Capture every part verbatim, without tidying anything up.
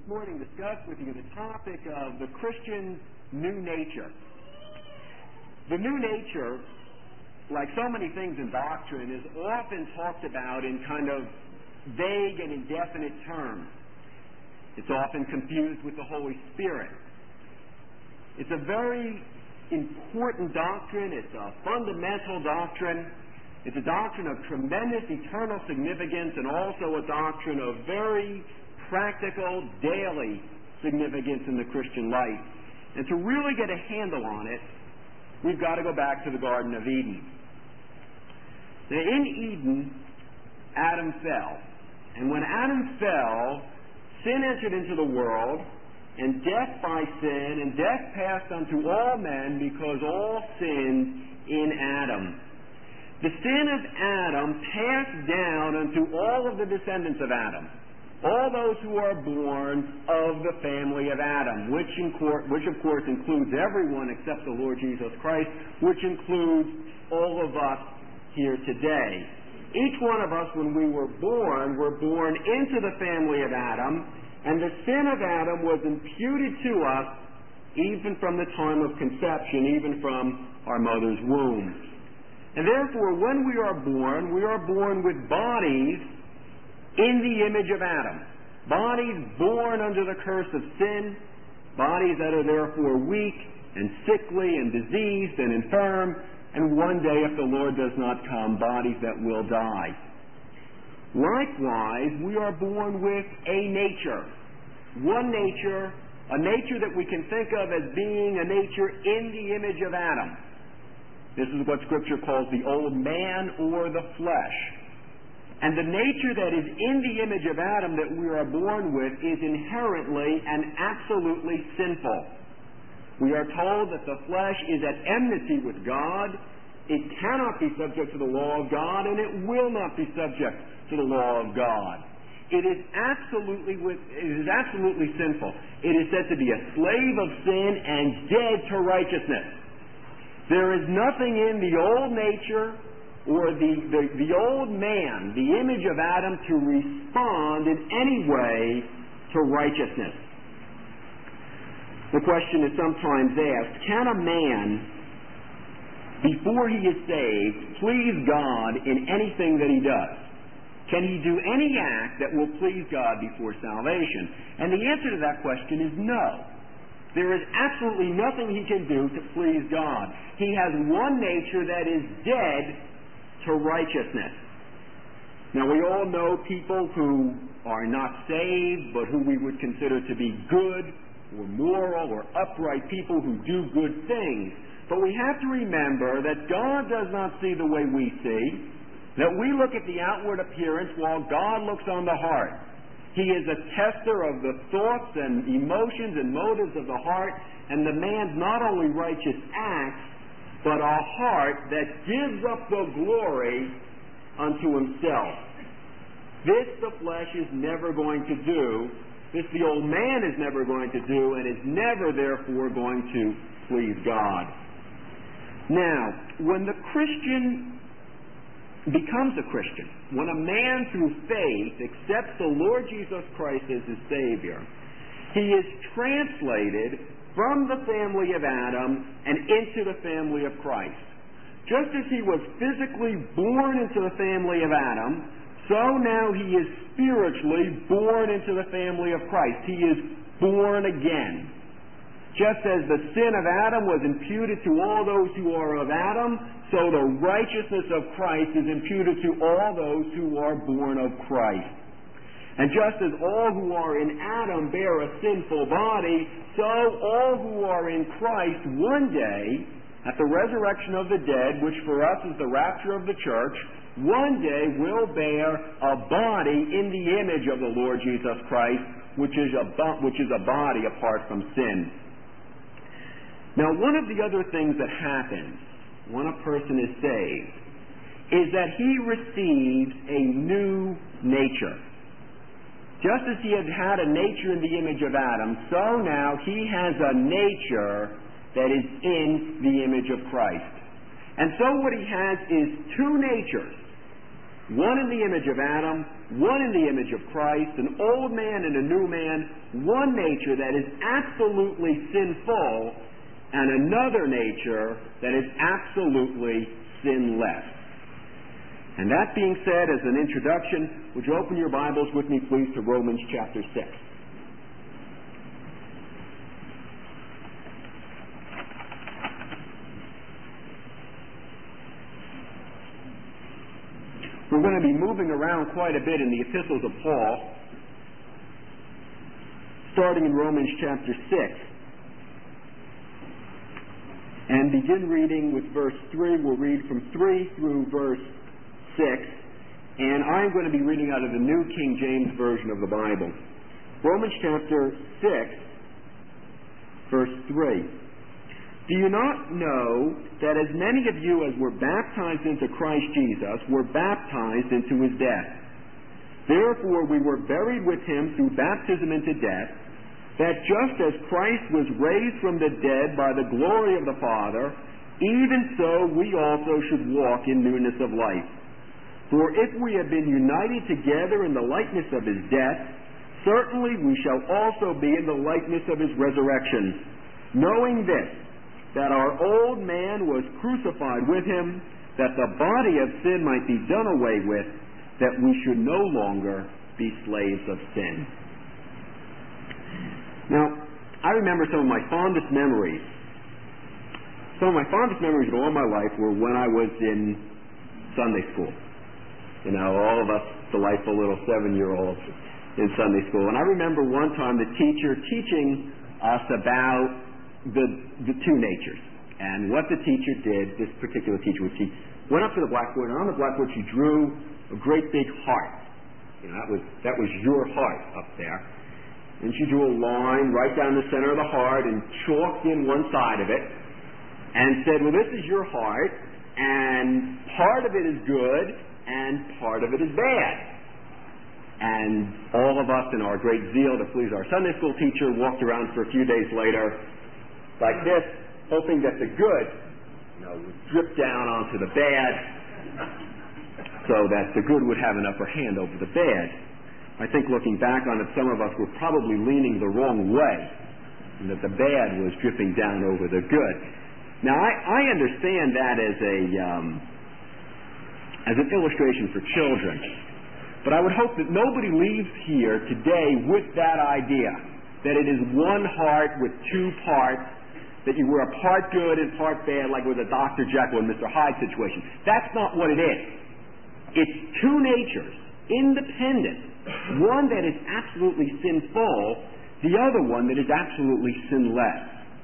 morning discuss with you the topic of the Christian's new nature. The new nature, like so many things in doctrine, is often talked about in kind of vague and indefinite terms. It's often confused with the Holy Spirit. It's a very important doctrine. It's a fundamental doctrine. It's a doctrine of tremendous eternal significance and also a doctrine of very practical, daily significance in the Christian life. And to really get a handle on it, we've got to go back to the Garden of Eden. Now, in Eden, Adam fell. And when Adam fell, sin entered into the world, and death by sin, and death passed unto all men because all sinned in Adam. The sin of Adam passed down unto all of the descendants of Adam, all those who are born of the family of Adam, which, in court, which of course includes everyone except the Lord Jesus Christ, which includes all of us here today. Each one of us, when we were born, were born into the family of Adam, and the sin of Adam was imputed to us even from the time of conception, even from our mother's womb. And therefore, when we are born, we are born with bodies in the image of Adam. Bodies born under the curse of sin, bodies that are therefore weak and sickly and diseased and infirm, and one day, if the Lord does not come, bodies that will die. Likewise, we are born with a nature. One nature, a nature that we can think of as being a nature in the image of Adam. This is what Scripture calls the old man or the flesh. And the nature that is in the image of Adam that we are born with is inherently and absolutely sinful. We are told that the flesh is at enmity with God. It cannot be subject to the law of God, and it will not be subject to the law of God. It is absolutely, it is absolutely sinful. It is said to be a slave of sin and dead to righteousness. There is nothing in the old nature or the, the, the old man, the image of Adam, to respond in any way to righteousness. The question is sometimes asked, can a man, before he is saved, please God in anything that he does? Can he do any act that will please God before salvation? And the answer to that question is no. There is absolutely nothing he can do to please God. He has one nature that is dead to righteousness. Now, we all know people who are not saved, but who we would consider to be good or moral or upright people who do good things. But we have to remember that God does not see the way we see, that we look at the outward appearance while God looks on the heart. He is a tester of the thoughts and emotions and motives of the heart, and the man's not only righteous acts, but a heart that gives up the glory unto himself. This the flesh is never going to do. This the old man is never going to do, and is never therefore going to please God. Now, when the Christian becomes a Christian, when a man through faith accepts the Lord Jesus Christ as his Savior, he is translated from the family of Adam and into the family of Christ. Just as he was physically born into the family of Adam, so now he is spiritually born into the family of Christ. He is born again. Just as the sin of Adam was imputed to all those who are of Adam, so the righteousness of Christ is imputed to all those who are born of Christ. And just as all who are in Adam bear a sinful body, so all who are in Christ one day, at the resurrection of the dead, which for us is the rapture of the church, one day will bear a body in the image of the Lord Jesus Christ, which is a, which is a body apart from sin. Now, one of the other things that happens when a person is saved is that he receives a new nature. Just as he had had a nature in the image of Adam, so now he has a nature that is in the image of Christ. And so what he has is two natures. One in the image of Adam, one in the image of Christ, an old man and a new man, one nature that is absolutely sinful, and another nature that is absolutely sinless. And that being said, as an introduction, would you open your Bibles with me, please, to Romans chapter six. We're going to be moving around quite a bit in the epistles of Paul, starting in Romans chapter six, and begin reading with verse three. We'll read from three through verse six, and I'm going to be reading out of the New King James Version of the Bible. Romans chapter six, verse three. Do you not know that as many of you as were baptized into Christ Jesus were baptized into his death? Therefore we were buried with him through baptism into death, that just as Christ was raised from the dead by the glory of the Father, even so we also should walk in newness of life. For if we have been united together in the likeness of his death, certainly we shall also be in the likeness of his resurrection, knowing this, that our old man was crucified with him, that the body of sin might be done away with, that we should no longer be slaves of sin. Now, I remember some of my fondest memories. Some of my fondest memories of all my life were when I was in Sunday school. You know, all of us delightful little seven-year-olds in Sunday school. And I remember one time the teacher teaching us about the, the two natures. And what the teacher did, this particular teacher, was she went up to the blackboard, and on the blackboard she drew a great big heart. You know, that was, that was your heart up there. And she drew a line right down the center of the heart and chalked in one side of it and said, well, this is your heart, and part of it is good, and part of it is bad. And all of us in our great zeal to please our Sunday school teacher walked around for a few days later like this, hoping that the good, you know, would drip down onto the bad, so that the good would have an upper hand over the bad. I think looking back on it, some of us were probably leaning the wrong way, and that the bad was dripping down over the good. Now, I, I understand that as a um, as an illustration for children, but I would hope that nobody leaves here today with that idea, that it is one heart with two parts, that you were a part good and part bad, like with a Doctor Jekyll and Mister Hyde situation. That's not what it is. It's two natures, independent. One that is absolutely sinful, the other one that is absolutely sinless.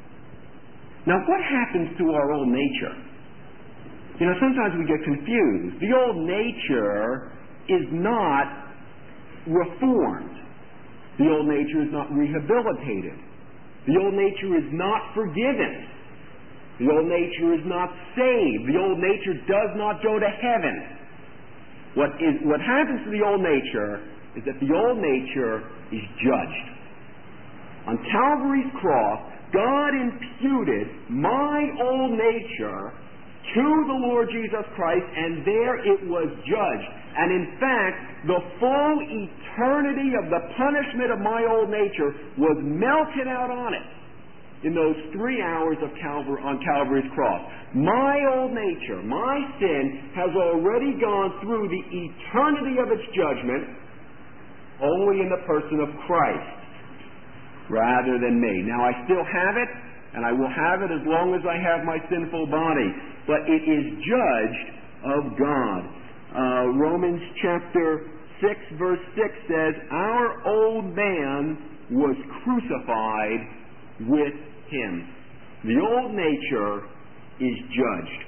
Now, what happens to our old nature? You know, sometimes we get confused. The old nature is not reformed. The old nature is not rehabilitated. The old nature is not forgiven. The old nature is not saved. The old nature does not go to heaven. What is, what happens to the old nature is that the old nature is judged. On Calvary's cross, God imputed my old nature to the Lord Jesus Christ, and there it was judged. And in fact, the full eternity of the punishment of my old nature was melted out on it in those three hours of Calvary, on Calvary's cross. My old nature, my sin, has already gone through the eternity of its judgment only in the person of Christ rather than me. Now, I still have it, and I will have it as long as I have my sinful body, but it is judged of God. Uh, Romans chapter six, verse six says, our old man was crucified with him. The old nature is judged.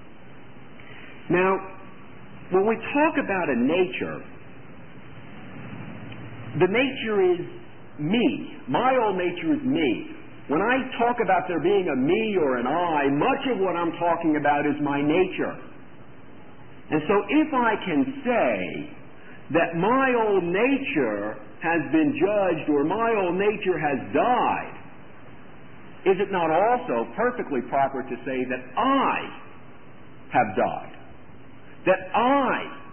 Now, when we talk about a nature, the nature is me. My old nature is me. When I talk about there being a me or an I, much of what I'm talking about is my nature. And so if I can say that my old nature has been judged or my old nature has died, is it not also perfectly proper to say that I have died? That I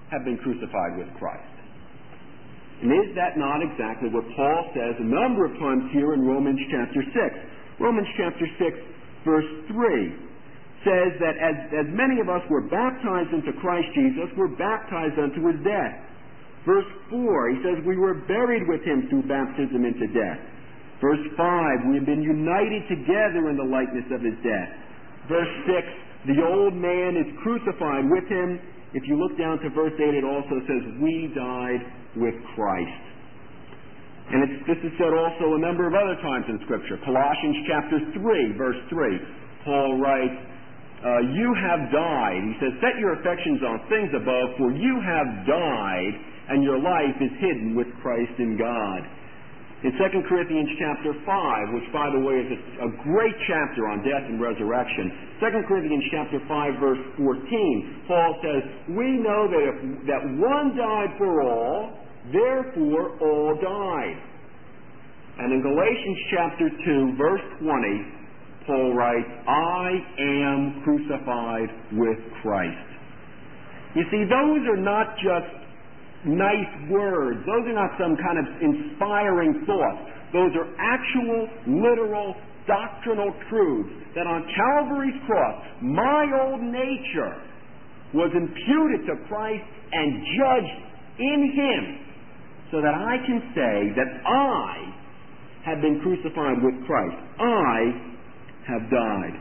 have been crucified with Christ. And is that not exactly what Paul says a number of times here in Romans chapter six? Romans chapter six, verse three says that as, as many of us were baptized into Christ Jesus, were baptized unto his death. Verse four, he says, we were buried with him through baptism into death. Verse five, we have been united together in the likeness of his death. Verse six, the old man is crucified with him. If you look down to verse eight, it also says, we died with Christ. And it's, this is said also a number of other times in Scripture. Colossians chapter three, verse three, Paul writes, uh, you have died. He says, set your affections on things above, for you have died, and your life is hidden with Christ in God. In Second Corinthians chapter five, which, by the way, is a, a great chapter on death and resurrection, Second Corinthians chapter five, verse fourteen, Paul says, we know that, if, that one died for all, therefore all died. And in Galatians chapter two, verse twenty, Paul writes, I am crucified with Christ. You see, those are not just nice words. Those are not some kind of inspiring thoughts. Those are actual, literal, doctrinal truths that on Calvary's cross, my old nature was imputed to Christ and judged in him, so that I can say that I have been crucified with Christ. I have died.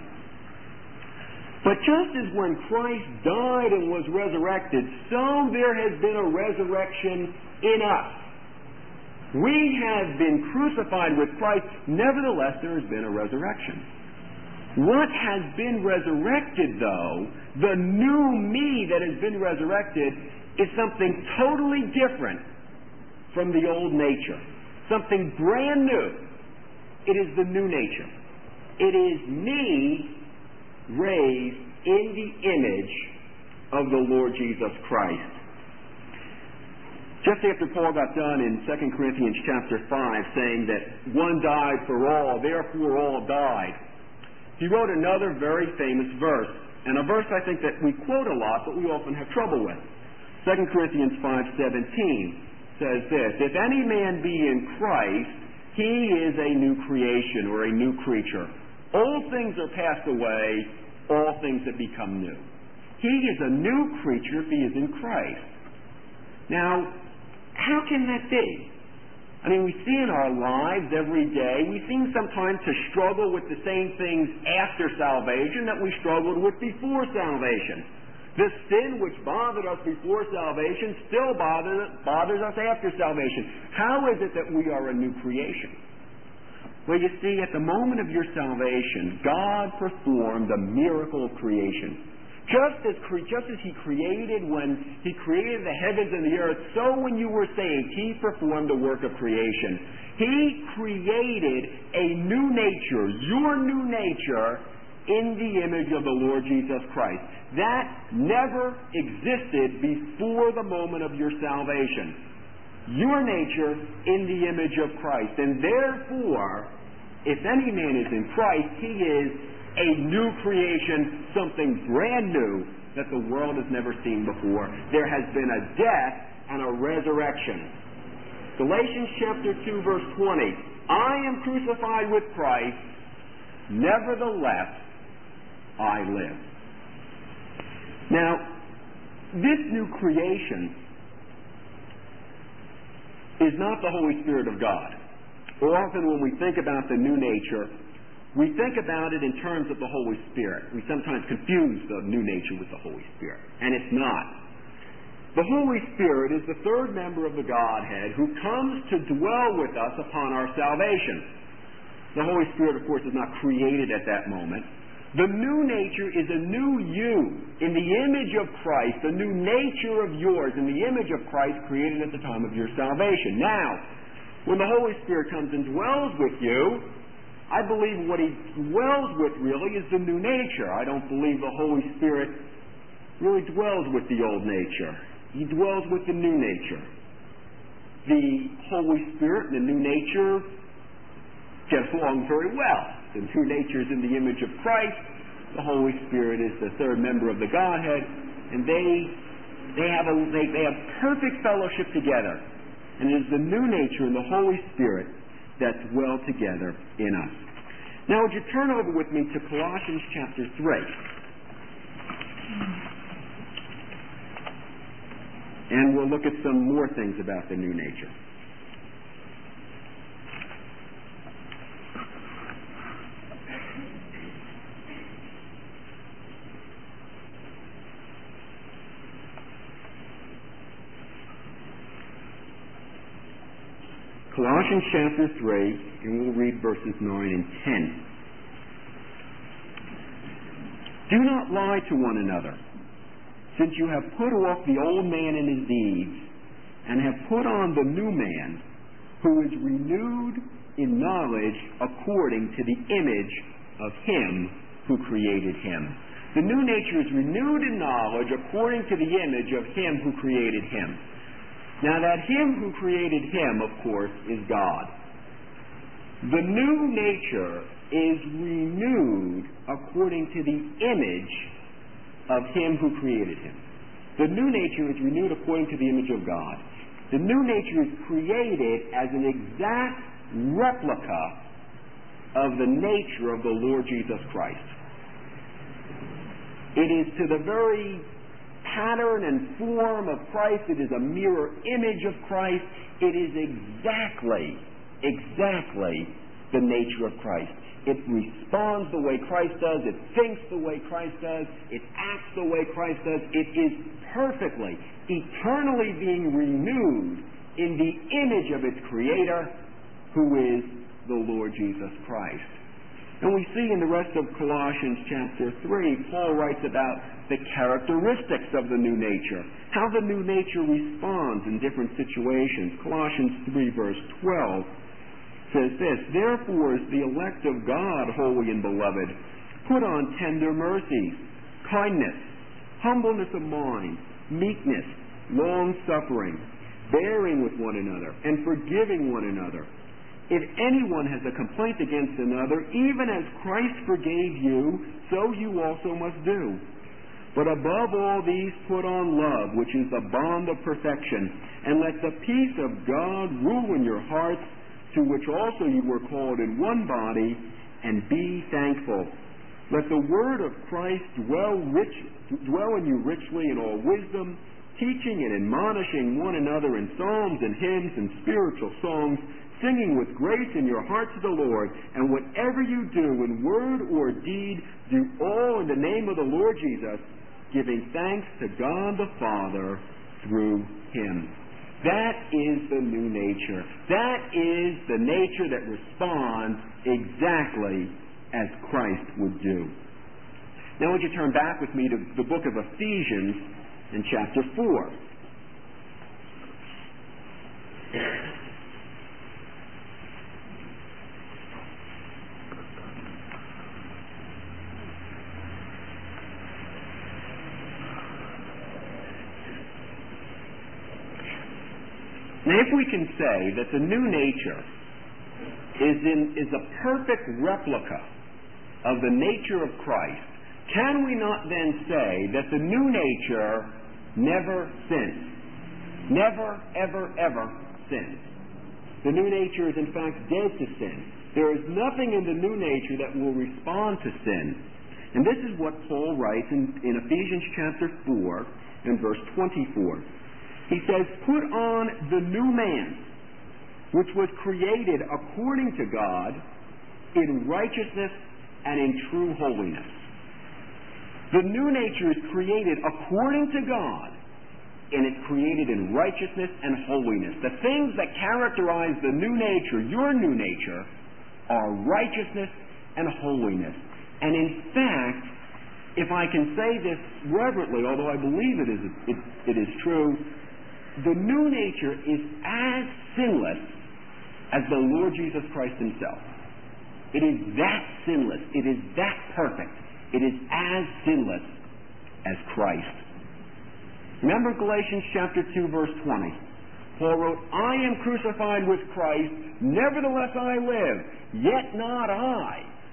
But just as when Christ died and was resurrected, so there has been a resurrection in us. We have been crucified with Christ, nevertheless there has been a resurrection. What has been resurrected, though, the new me that has been resurrected, is something totally different from the old nature. Something brand new. It is the new nature. It is me raised in the image of the Lord Jesus Christ. Just after Paul got done in Second Corinthians chapter five saying that one died for all, therefore all died, he wrote another very famous verse, and a verse I think that we quote a lot but we often have trouble with. Second Corinthians five seventeen says this, if any man be in Christ, he is a new creation or a new creature. Old things are passed away, all things have become new. He is a new creature if he is in Christ. Now, how can that be? I mean, we see in our lives every day, we seem sometimes to struggle with the same things after salvation that we struggled with before salvation. The sin which bothered us before salvation still bothers, bothers us after salvation. How is it that we are a new creation? Well, you see, at the moment of your salvation, God performed a miracle of creation. Just as, cre- just as He created when He created the heavens and the earth, so when you were saved, He performed the work of creation. He created a new nature, your new nature, in the image of the Lord Jesus Christ. That never existed before the moment of your salvation. Your nature in the image of Christ. And therefore, if any man is in Christ, he is a new creation, something brand new that the world has never seen before. There has been a death and a resurrection. Galatians chapter two, verse twenty, I am crucified with Christ, nevertheless I live. Now, this new creation is not the Holy Spirit of God. Often when we think about the new nature, we think about it in terms of the Holy Spirit. We sometimes confuse the new nature with the Holy Spirit, and it's not. The Holy Spirit is the third member of the Godhead who comes to dwell with us upon our salvation. The Holy Spirit, of course, is not created at that moment. The new nature is a new you in the image of Christ, a new nature of yours in the image of Christ created at the time of your salvation. Now, when the Holy Spirit comes and dwells with you, I believe what He dwells with really is the new nature. I don't believe the Holy Spirit really dwells with the old nature. He dwells with the new nature. The Holy Spirit and the new nature get along very well. The two natures in the image of Christ. The Holy Spirit is the third member of the Godhead, and they They have, a, they, they have perfect fellowship together. And it is the new nature and the Holy Spirit that dwell together in us. Now, would you turn over with me to Colossians chapter three? And we'll look at some more things about the new nature. Colossians chapter three, and we'll read verses nine and ten. Do not lie to one another, since you have put off the old man and his deeds, and have put on the new man, who is renewed in knowledge according to the image of him who created him. The new nature is renewed in knowledge according to the image of him who created him. Now, that him who created him, of course, is God. The new nature is renewed according to the image of him who created him. The new nature is renewed according to the image of God. The new nature is created as an exact replica of the nature of the Lord Jesus Christ. It is to the very pattern and form of Christ. It is a mirror image of Christ. It is exactly, exactly the nature of Christ. It responds the way Christ does. It thinks the way Christ does. It acts the way Christ does. It is perfectly, eternally being renewed in the image of its Creator, who is the Lord Jesus Christ. And we see in the rest of Colossians chapter three, Paul writes about the characteristics of the new nature, how the new nature responds in different situations. Colossians three, verse twelve says this, "Therefore, as the elect of God, holy and beloved, put on tender mercies, kindness, humbleness of mind, meekness, long-suffering, bearing with one another, and forgiving one another. If anyone has a complaint against another, even as Christ forgave you, so you also must do. But above all these put on love, which is the bond of perfection, and let the peace of God rule in your hearts, to which also you were called in one body, and be thankful. Let the word of Christ dwell, rich, dwell in you richly in all wisdom, teaching and admonishing one another in psalms and hymns and spiritual songs, singing with grace in your heart to the Lord. And whatever you do in word or deed, do all in the name of the Lord Jesus, giving thanks to God the Father through him." That is the new nature. That is the nature that responds exactly as Christ would do. Now, would you turn back with me to the book of Ephesians in chapter four. Now, if we can say that the new nature is, in, is a perfect replica of the nature of Christ, can we not then say that the new nature never sins? Never, ever, ever sins. The new nature is in fact dead to sin. There is nothing in the new nature that will respond to sin. And this is what Paul writes in, in Ephesians chapter four and verse twenty-four. He says, "Put on the new man, which was created according to God in righteousness and in true holiness." The new nature is created according to God, and it's created in righteousness and holiness. The things that characterize the new nature, your new nature, are righteousness and holiness. And in fact, if I can say this reverently, although I believe it is, it, it is true, the new nature is as sinless as the Lord Jesus Christ himself. It is that sinless. It is that perfect. It is as sinless as Christ. Remember Galatians chapter two, verse twenty. Paul wrote, "I am crucified with Christ, nevertheless I live, yet not I,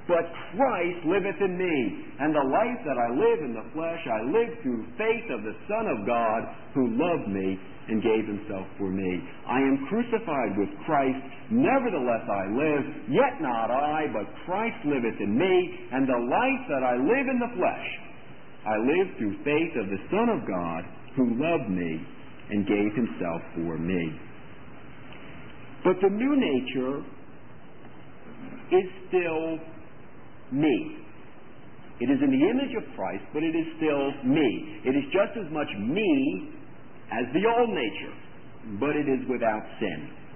But Christ liveth in me, and the life that I live in the flesh I live through faith of the Son of God, who loved me and gave himself for me. I am crucified with Christ, nevertheless I live, yet not I, but Christ liveth in me, and the life that I live in the flesh I live through faith of the Son of God, who loved me and gave himself for me. But the new nature is still me. It is in the image of Christ, but it is still me. It is just as much me as the old nature, but it is without sin.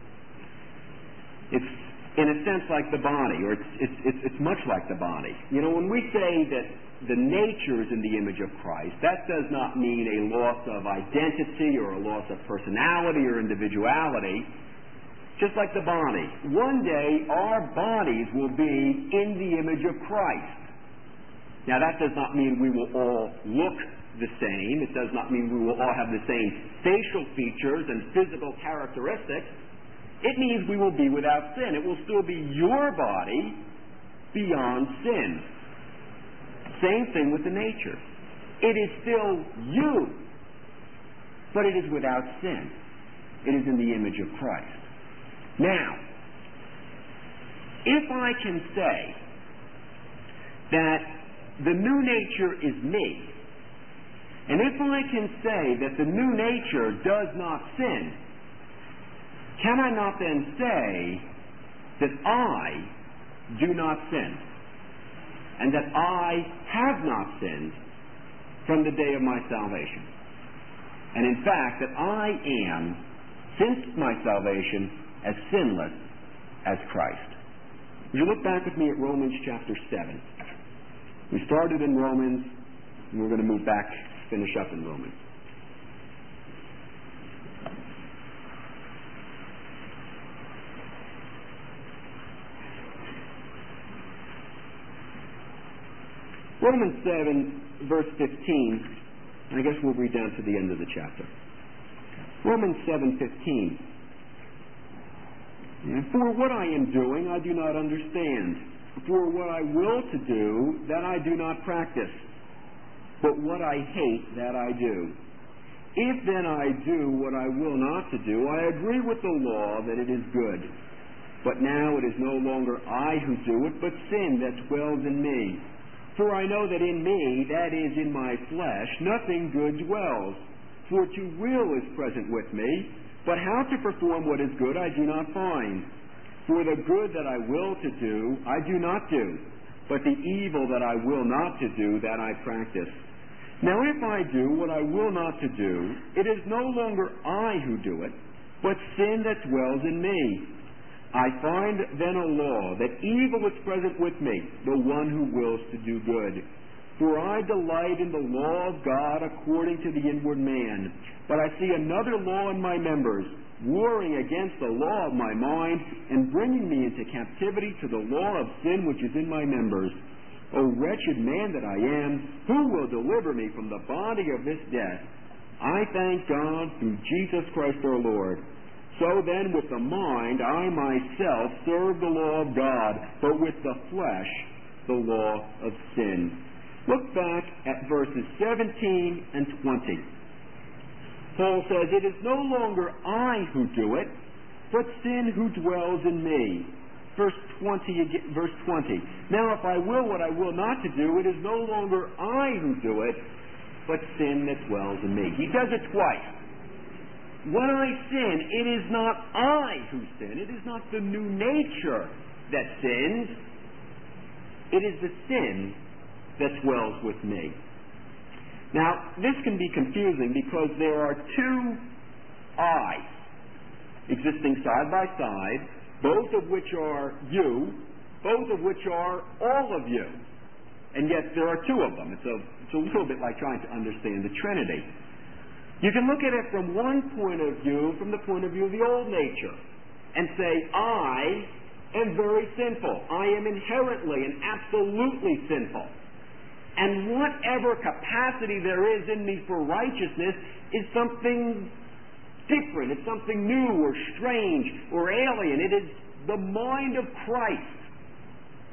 It's in a sense like the body, or it's, it's, it's, it's much like the body. You know, when we say that the nature is in the image of Christ, that does not mean a loss of identity or a loss of personality or individuality. Just like the body. One day, our bodies will be in the image of Christ. Now, that does not mean we will all look the same. It does not mean we will all have the same facial features and physical characteristics. It means we will be without sin. It will still be your body beyond sin. Same thing with the nature. It is still you, but it is without sin. It is in the image of Christ. Now, if I can say that the new nature is me, and if I can say that the new nature does not sin, can I not then say that I do not sin, and that I have not sinned from the day of my salvation? And in fact, that I am, since my salvation, as sinless as Christ. Would you look back with me at Romans chapter seven? We started in Romans, and we're going to move back, finish up in Romans. Romans seven, verse fifteen, and I guess we'll read down to the end of the chapter. Romans seven fifteen. For what I am doing, I do not understand. For what I will to do, that I do not practice. But what I hate, that I do. If then I do what I will not to do, I agree with the law that it is good. But now it is no longer I who do it, but sin that dwells in me. For I know that in me, that is, in my flesh, nothing good dwells. For to will is present with me, but how to perform what is good I do not find. For the good that I will to do, I do not do, but the evil that I will not to do, that I practice. Now if I do what I will not to do, it is no longer I who do it, but sin that dwells in me. I find then a law, that evil is present with me, the one who wills to do good. For I delight in the law of God according to the inward man. But I see another law in my members, warring against the law of my mind, and bringing me into captivity to the law of sin which is in my members. O wretched man that I am, who will deliver me from the body of this death? I thank God through Jesus Christ our Lord. So then with the mind I myself serve the law of God, but with the flesh the law of sin. Look back at verses seventeen and twenty. Paul says, it is no longer I who do it, but sin who dwells in me. Verse twenty, verse twenty. Now if I will what I will not to do, it is no longer I who do it, but sin that dwells in me. He does it twice. When I sin, it is not I who sin. It is not the new nature that sins. It is the sin that dwells with me. Now, this can be confusing because there are two I existing side by side, both of which are you, both of which are all of you. And yet there are two of them. It's a, it's a little bit like trying to understand the Trinity. You can look at it from one point of view, from the point of view of the old nature, and say, I am very sinful. I am inherently and absolutely sinful. And whatever capacity there is in me for righteousness is something different. It's something new or strange or alien. It is the mind of Christ.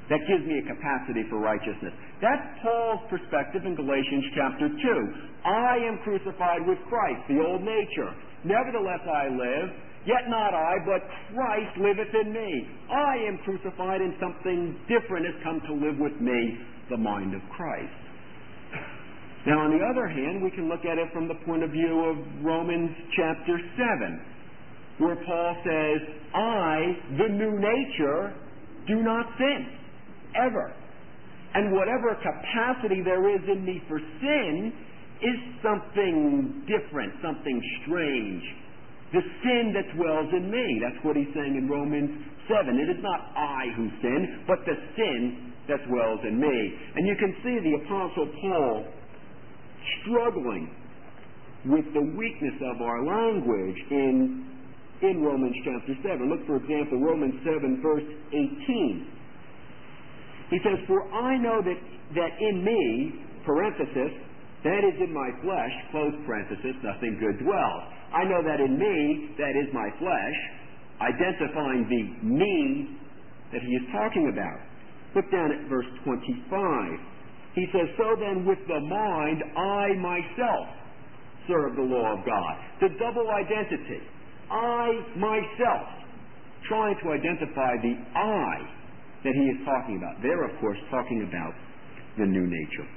that gives me a capacity for righteousness. That's Paul's perspective in Galatians chapter two. I am crucified with Christ, the old nature. Nevertheless I live, yet not I, but Christ liveth in me. I am crucified, and something different has come to live with me, the mind of Christ. Now, on the other hand, we can look at it from the point of view of Romans chapter seven, where Paul says, I, the new nature, do not sin, ever. And whatever capacity there is in me for sin is something different, something strange. The sin that dwells in me. That's what he's saying in Romans seven. It is not I who sin, but the sin that dwells in me. And you can see the Apostle Paul struggling with the weakness of our language in, in Romans chapter seven. Look, for example, Romans seven, verse eighteen. He says, for I know that, that in me, parenthesis, that is in my flesh, close parenthesis, nothing good dwells. I know that in me, that is my flesh, identifying the me that he is talking about. Look down at verse twenty-five. He says, so then with the mind, I myself serve the law of God. The double identity. I myself, trying to identify the I that he is talking about. They're, of course, talking about the new nature.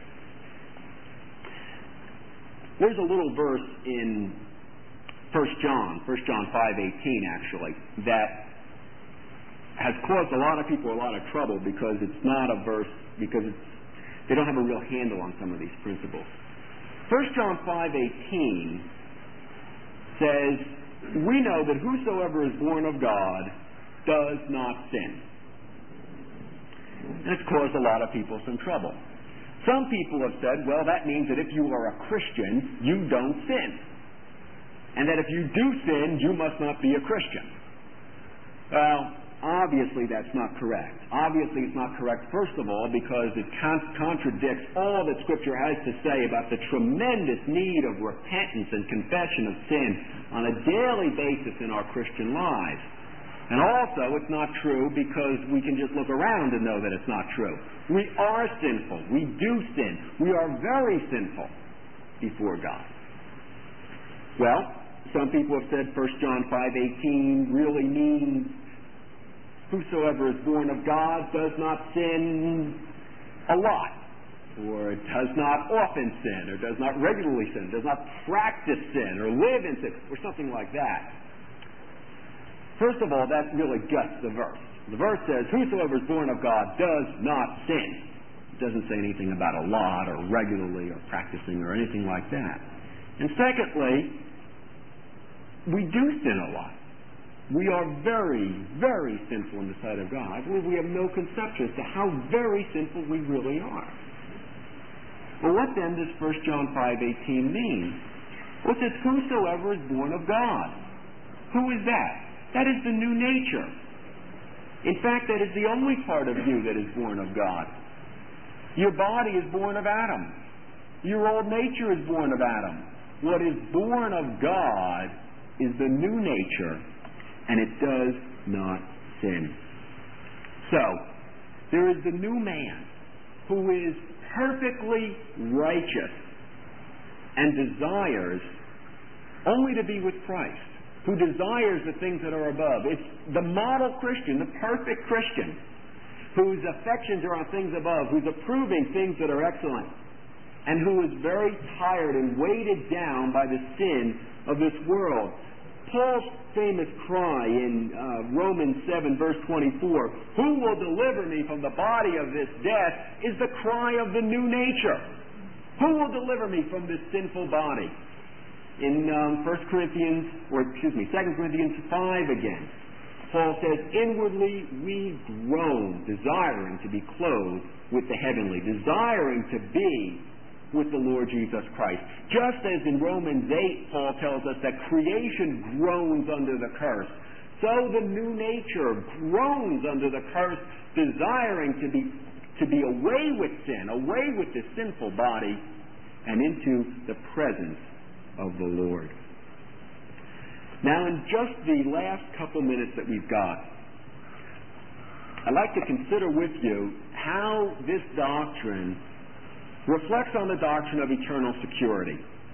There's a little verse in First John, First John five eighteen, actually, that has caused a lot of people a lot of trouble because it's not a verse, because it's, they don't have a real handle on some of these principles. First John five eighteen says, we know that whosoever is born of God does not sin. And it's caused a lot of people some trouble. Some people have said, well, that means that if you are a Christian, you don't sin. And that if you do sin, you must not be a Christian. Well, obviously that's not correct. Obviously it's not correct, first of all, because it con- contradicts all that Scripture has to say about the tremendous need of repentance and confession of sin on a daily basis in our Christian lives. And also, it's not true because we can just look around and know that it's not true. We are sinful. We do sin. We are very sinful before God. Well, some people have said First John five eighteen really means whosoever is born of God does not sin a lot, or does not often sin, or does not regularly sin, does not practice sin, or live in sin, or something like that. First of all, that really guts the verse. The verse says, whosoever is born of God does not sin. It doesn't say anything about a lot or regularly or practicing or anything like that. And secondly, we do sin a lot. We are very, very sinful in the sight of God. I believe we have no conception as to how very sinful we really are. Well, what then does First John five eighteen mean? Well, it says, whosoever is born of God. Who is that? That is the new nature. In fact, that is the only part of you that is born of God. Your body is born of Adam. Your old nature is born of Adam. What is born of God is the new nature, and it does not sin. So, there is the new man who is perfectly righteous and desires only to be with Christ, who desires the things that are above. It's the model Christian, the perfect Christian, whose affections are on things above, who's approving things that are excellent, and who is very tired and weighted down by the sin of this world. Paul's famous cry in uh, Romans seven, verse twenty-four, who will deliver me from the body of this death, is the cry of the new nature. Who will deliver me from this sinful body? In um, First Corinthians, or excuse me, Second Corinthians five again, Paul says, inwardly we groan, desiring to be clothed with the heavenly, desiring to be with the Lord Jesus Christ. Just as in Romans eight, Paul tells us that creation groans under the curse, so the new nature groans under the curse, desiring to be, to be away with sin, away with the sinful body, and into the presence of the Lord. Now, in just the last couple minutes that we've got, I'd like to consider with you how this doctrine reflects on the doctrine of eternal security.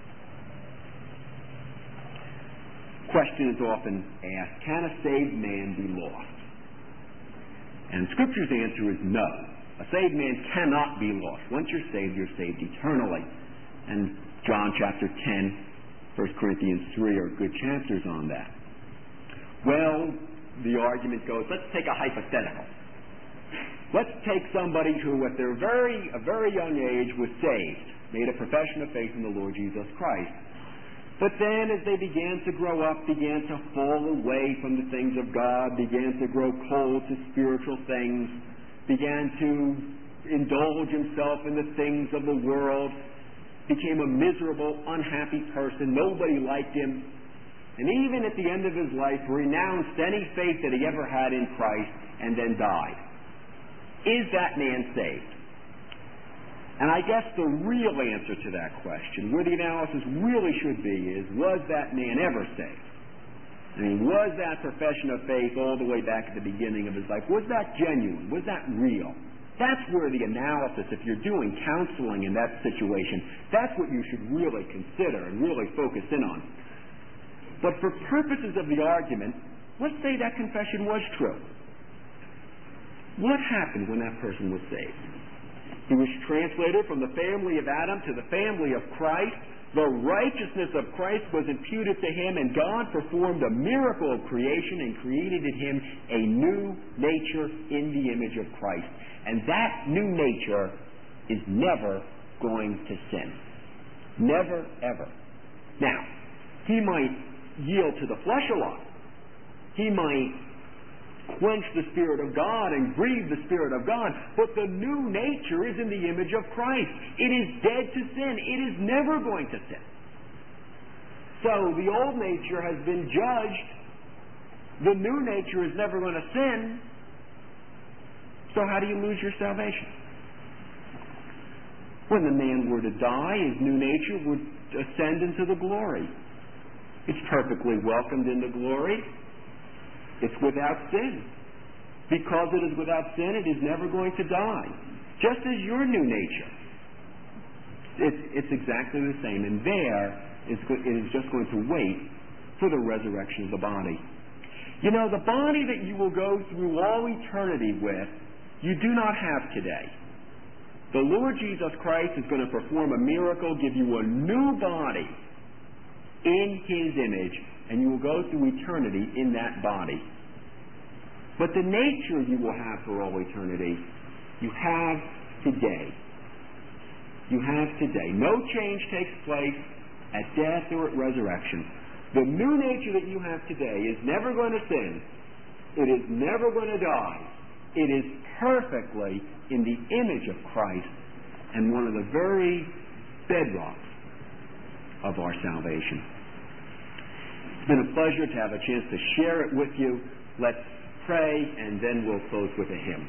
Question is often asked, can a saved man be lost? And Scripture's answer is no. A saved man cannot be lost. Once you're saved, you're saved eternally. And John chapter ten, First Corinthians three are good chapters on that. Well, the argument goes, let's take a hypothetical. Let's take somebody who at their very, a very young age was saved, made a profession of faith in the Lord Jesus Christ. But then as they began to grow up, began to fall away from the things of God, began to grow cold to spiritual things, began to indulge himself in the things of the world, became a miserable, unhappy person. Nobody liked him. And even at the end of his life, renounced any faith that he ever had in Christ and then died. Is that man saved? And I guess the real answer to that question, where the analysis really should be, is was that man ever saved? I mean, was that profession of faith all the way back at the beginning of his life, was that genuine? Was that real? That's where the analysis, if you're doing counseling in that situation, that's what you should really consider and really focus in on. But for purposes of the argument, let's say that confession was true. What happened when that person was saved? He was translated from the family of Adam to the family of Christ. The righteousness of Christ was imputed to him, and God performed a miracle of creation and created in him a new nature in the image of Christ. And that new nature is never going to sin. Never, ever. Now, he might yield to the flesh a lot. He might quench the Spirit of God and grieve the Spirit of God, but the new nature is in the image of Christ. It is dead to sin. It is never going to sin. So the old nature has been judged. The new nature is never going to sin. So how do you lose your salvation? When the man were to die, his new nature would ascend into the glory. It's perfectly welcomed into glory. It's without sin. Because it is without sin, it is never going to die. Just as your new nature. It's, it's exactly the same. And there, it's, it is just going to wait for the resurrection of the body. You know, the body that you will go through all eternity with, you do not have today. The Lord Jesus Christ is going to perform a miracle, give you a new body in His image, and you will go through eternity in that body. But the nature you will have for all eternity, you have today. You have today. No change takes place at death or at resurrection. The new nature that you have today is never going to sin. It is never going to die. It is perfectly in the image of Christ and one of the very bedrocks of our salvation. It's been a pleasure to have a chance to share it with you. Let's pray, and then we'll close with a hymn.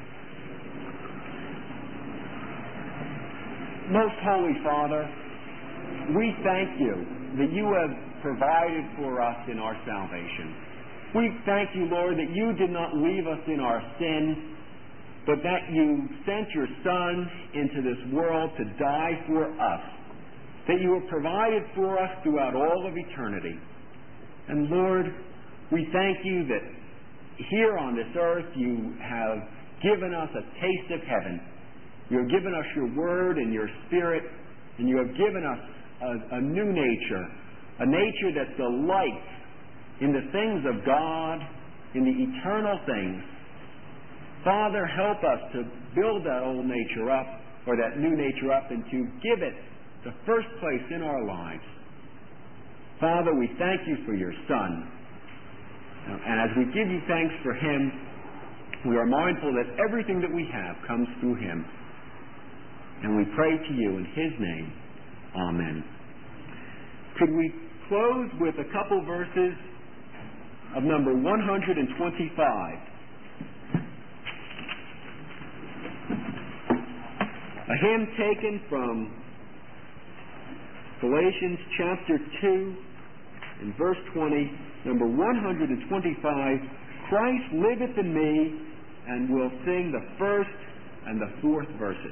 Most Holy Father, we thank you that you have provided for us in our salvation. We thank you, Lord, that you did not leave us in our sin, but that you sent your Son into this world to die for us, that you have provided for us throughout all of eternity. And Lord, we thank you that here on this earth you have given us a taste of heaven. You have given us your word and your spirit, and you have given us a, a new nature, a nature that delights in the things of God, in the eternal things. Father, help us to build that old nature up, or that new nature up, and to give it the first place in our lives. Father, we thank you for your Son. And as we give you thanks for him, we are mindful that everything that we have comes through him. And we pray to you in his name. Amen. Could we close with a couple verses of number one hundred twenty-five? A hymn taken from Galatians chapter two and verse twenty, number one hundred twenty-five. Christ liveth in me, and we'll sing the first and the fourth verses.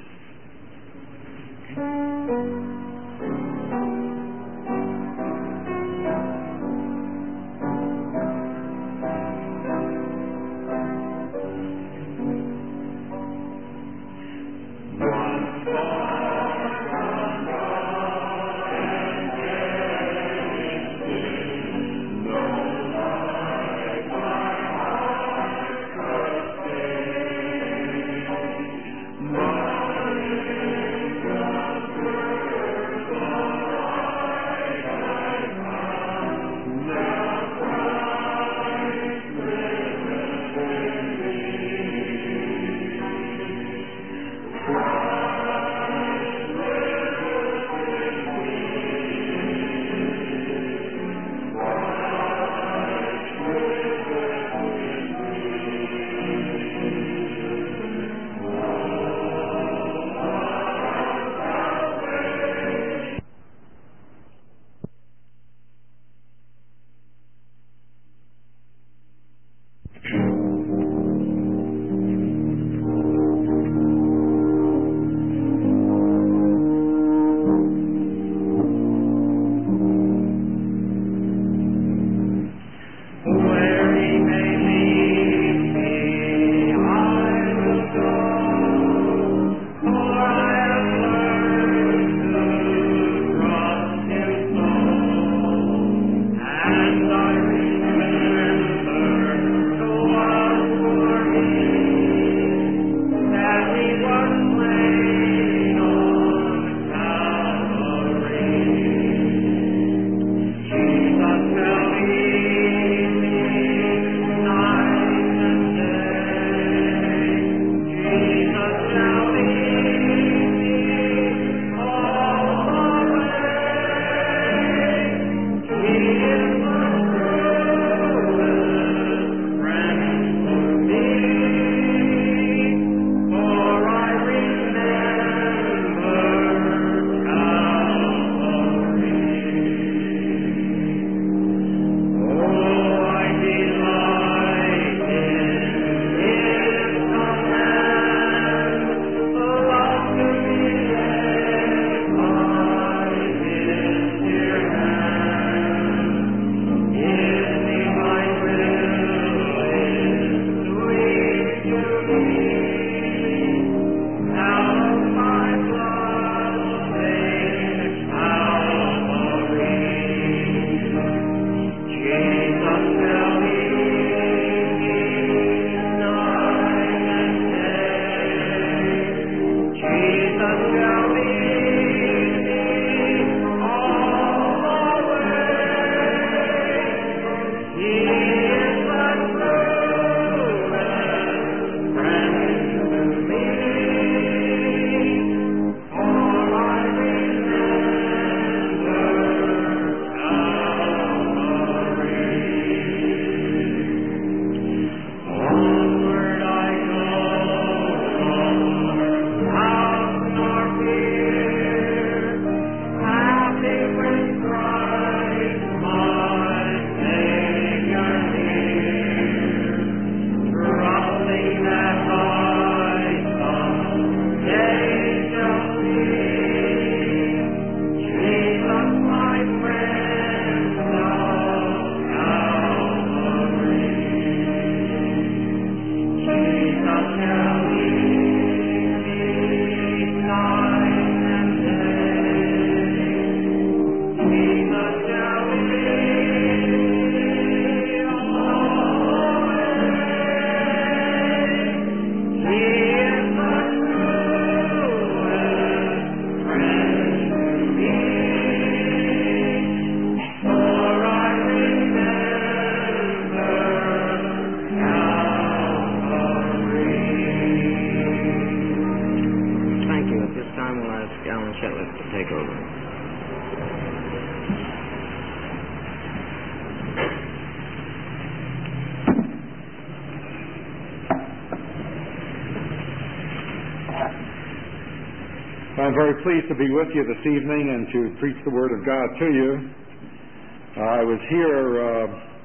I'm very pleased to be with you this evening and to preach the Word of God to you. Uh, I was here uh,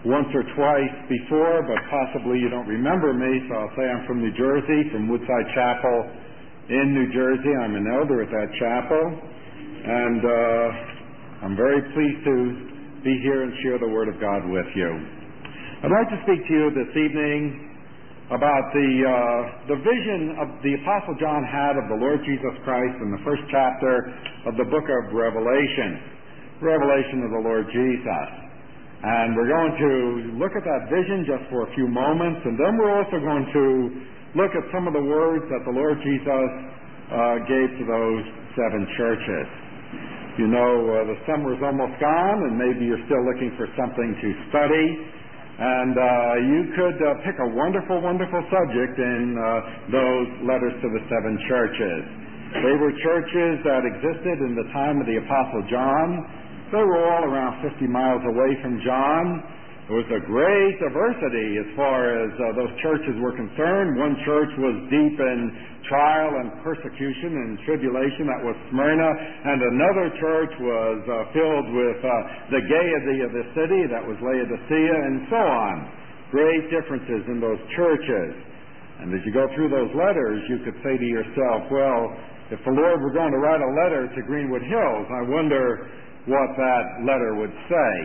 once or twice before, but possibly you don't remember me, so I'll say I'm from New Jersey, from Woodside Chapel in New Jersey. I'm an elder at that chapel, and uh, I'm very pleased to be here and share the Word of God with you. I'd like to speak to you this evening about the uh, the vision of the Apostle John had of the Lord Jesus Christ in the first chapter of the book of Revelation, Revelation of the Lord Jesus. And we're going to look at that vision just for a few moments, and then we're also going to look at some of the words that the Lord Jesus uh, gave to those seven churches. You know, uh, the summer is almost gone, and maybe you're still looking for something to study. And uh, you could uh, pick a wonderful, wonderful subject in uh, those letters to the seven churches. They were churches that existed in the time of the Apostle John. They were all around fifty miles away from John. There was a great diversity as far as uh, those churches were concerned. One church was deep in trial and persecution and tribulation. That was Smyrna. And another church was uh, filled with uh, the gaiety of the city. That was Laodicea, and so on. Great differences in those churches. And as you go through those letters, you could say to yourself, well, if the Lord were going to write a letter to Greenwood Hills, I wonder what that letter would say.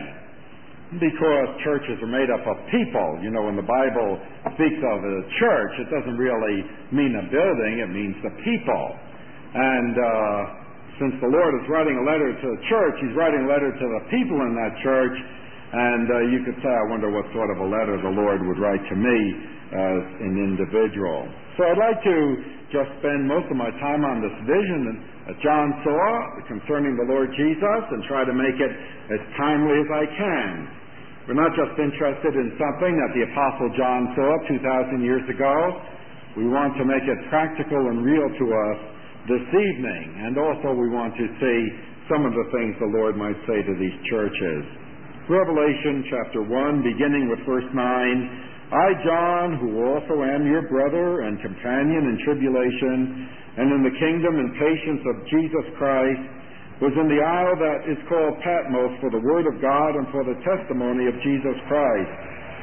Because churches are made up of people. You know, when the Bible speaks of a church, it doesn't really mean a building, it means the people. And uh, since the Lord is writing a letter to the church, He's writing a letter to the people in that church, and uh, you could say, I wonder what sort of a letter the Lord would write to me as an individual. So I'd like to just spend most of my time on this vision that John saw concerning the Lord Jesus and try to make it as timely as I can. We're not just interested in something that the Apostle John saw two thousand years ago. We want to make it practical and real to us this evening. And also we want to see some of the things the Lord might say to these churches. Revelation chapter one, beginning with verse nine. I, John, who also am your brother and companion in tribulation and in the kingdom and patience of Jesus Christ, was in the isle that is called Patmos for the word of God and for the testimony of Jesus Christ.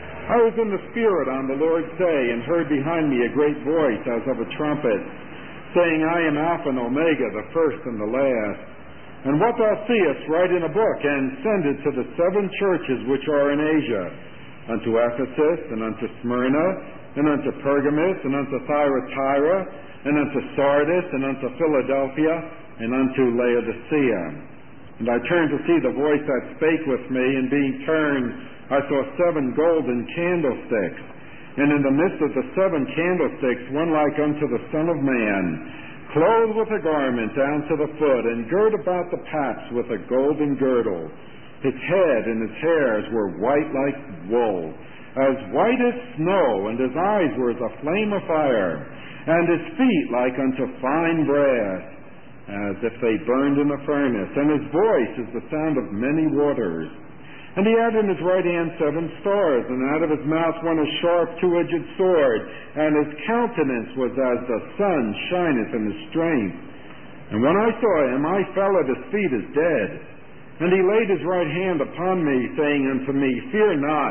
I was in the Spirit on the Lord's day and heard behind me a great voice as of a trumpet, saying, I am Alpha and Omega, the first and the last. And what thou seest write in a book, and send it to the seven churches which are in Asia, unto Ephesus, and unto Smyrna, and unto Pergamos, and unto Thyatira, and unto Sardis, and unto Philadelphia, and unto Laodicea. And I turned to see the voice that spake with me, and being turned, I saw seven golden candlesticks, and in the midst of the seven candlesticks one like unto the Son of Man, clothed with a garment down to the foot, and girt about the paps with a golden girdle. His head and his hairs were white like wool, as white as snow, and his eyes were as a flame of fire, and his feet like unto fine brass, as if they burned in a furnace, and his voice is the sound of many waters. And he had in his right hand seven stars, and out of his mouth went a sharp two-edged sword, and his countenance was as the sun shineth in his strength. And when I saw him, I fell at his feet as dead. And he laid his right hand upon me, saying unto me, Fear not,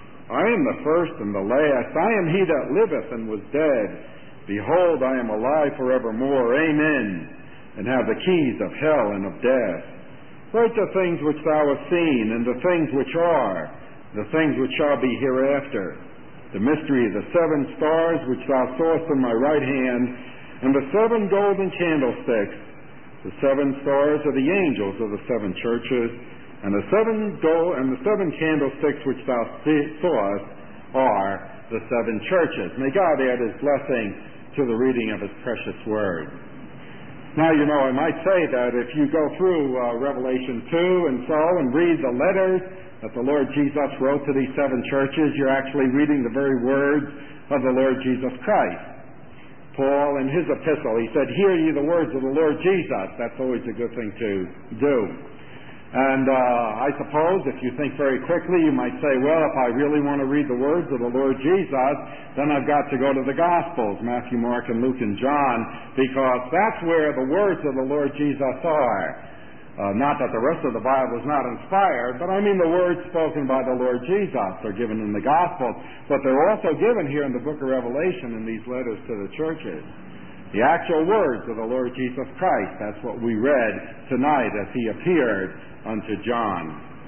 I am the first and the last. I am he that liveth and was dead. Behold, I am alive forevermore. Amen. And have the keys of hell and of death. Write the things which thou hast seen, and the things which are, the things which shall be hereafter. The mystery of the seven stars which thou sawest in my right hand, and the seven golden candlesticks. The seven stars are the angels of the seven churches, and the seven gold and the seven candlesticks which thou sawest are the seven churches. May God add His blessing to the reading of His precious word. Now, you know, I might say that if you go through uh, Revelation two and so and read the letters that the Lord Jesus wrote to these seven churches, you're actually reading the very words of the Lord Jesus Christ. Paul, in his epistle, he said, Hear ye the words of the Lord Jesus. That's always a good thing to do. And uh, I suppose if you think very quickly, you might say, well, if I really want to read the words of the Lord Jesus, then I've got to go to the Gospels, Matthew, Mark, and Luke, and John, because that's where the words of the Lord Jesus are. Uh, not that the rest of the Bible is not inspired, but I mean the words spoken by the Lord Jesus are given in the Gospels, but they're also given here in the book of Revelation in these letters to the churches. The actual words of the Lord Jesus Christ. That's what we read tonight as he appeared unto John.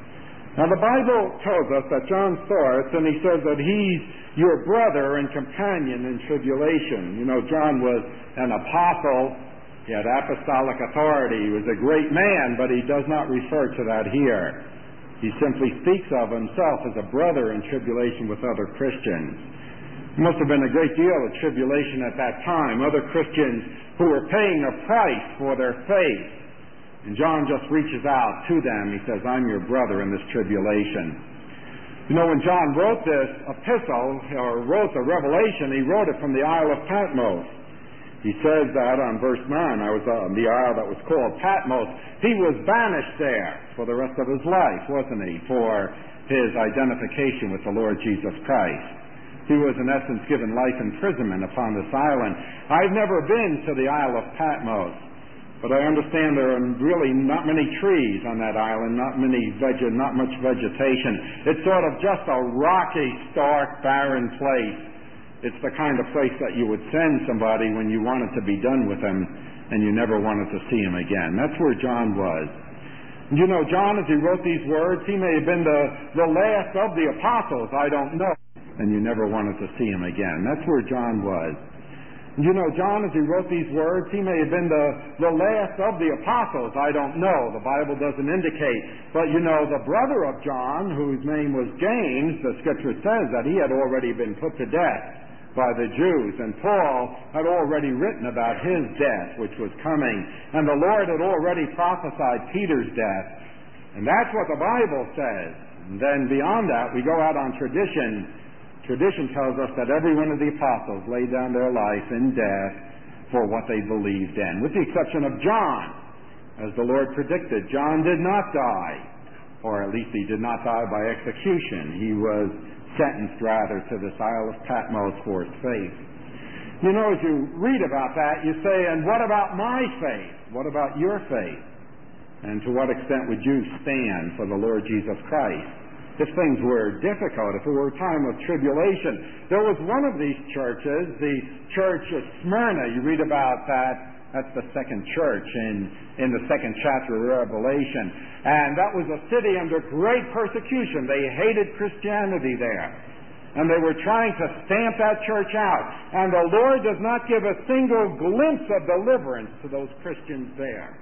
Now the Bible tells us that John saw it, and he says that he's your brother and companion in tribulation. You know, John was an apostle. He had apostolic authority. He was a great man, but he does not refer to that here. He simply speaks of himself as a brother in tribulation with other Christians. There must have been a great deal of tribulation at that time, other Christians who were paying a price for their faith. And John just reaches out to them. He says, I'm your brother in this tribulation. You know, when John wrote this epistle, or wrote the Revelation, he wrote it from the Isle of Patmos. He says that on verse nine, I was on the isle that was called Patmos. He was banished there for the rest of his life, wasn't he, for his identification with the Lord Jesus Christ. He was, in essence, given life imprisonment upon this island. I've never been to the Isle of Patmos, but I understand there are really not many trees on that island, not many veg- not much vegetation. It's sort of just a rocky, stark, barren place. It's the kind of place that you would send somebody when you wanted to be done with them and you never wanted to see him again. That's where John was. And you know, John, as he wrote these words, he may have been the, the last of the apostles, I don't know, and you never wanted to see him again. That's where John was. And you know, John, as he wrote these words, he may have been the, the last of the apostles, I don't know. The Bible doesn't indicate. But you know, the brother of John, whose name was James, the Scripture says that he had already been put to death by the Jews, and Paul had already written about his death, which was coming, and the Lord had already prophesied Peter's death, and that's what the Bible says. And then beyond that, we go out on tradition. Tradition tells us that every one of the apostles laid down their life in death for what they believed in, with the exception of John. As the Lord predicted, John did not die, or at least he did not die by execution. He was sentenced rather to this Isle of Patmos for his faith. You know, as you read about that, you say, and what about my faith? What about your faith? And to what extent would you stand for the Lord Jesus Christ? If things were difficult, if it were a time of tribulation. There was one of these churches, the church of Smyrna. You read about that. That's the second church in, in the second chapter of Revelation. And that was a city under great persecution. They hated Christianity there. And they were trying to stamp that church out. And the Lord does not give a single glimpse of deliverance to those Christians there.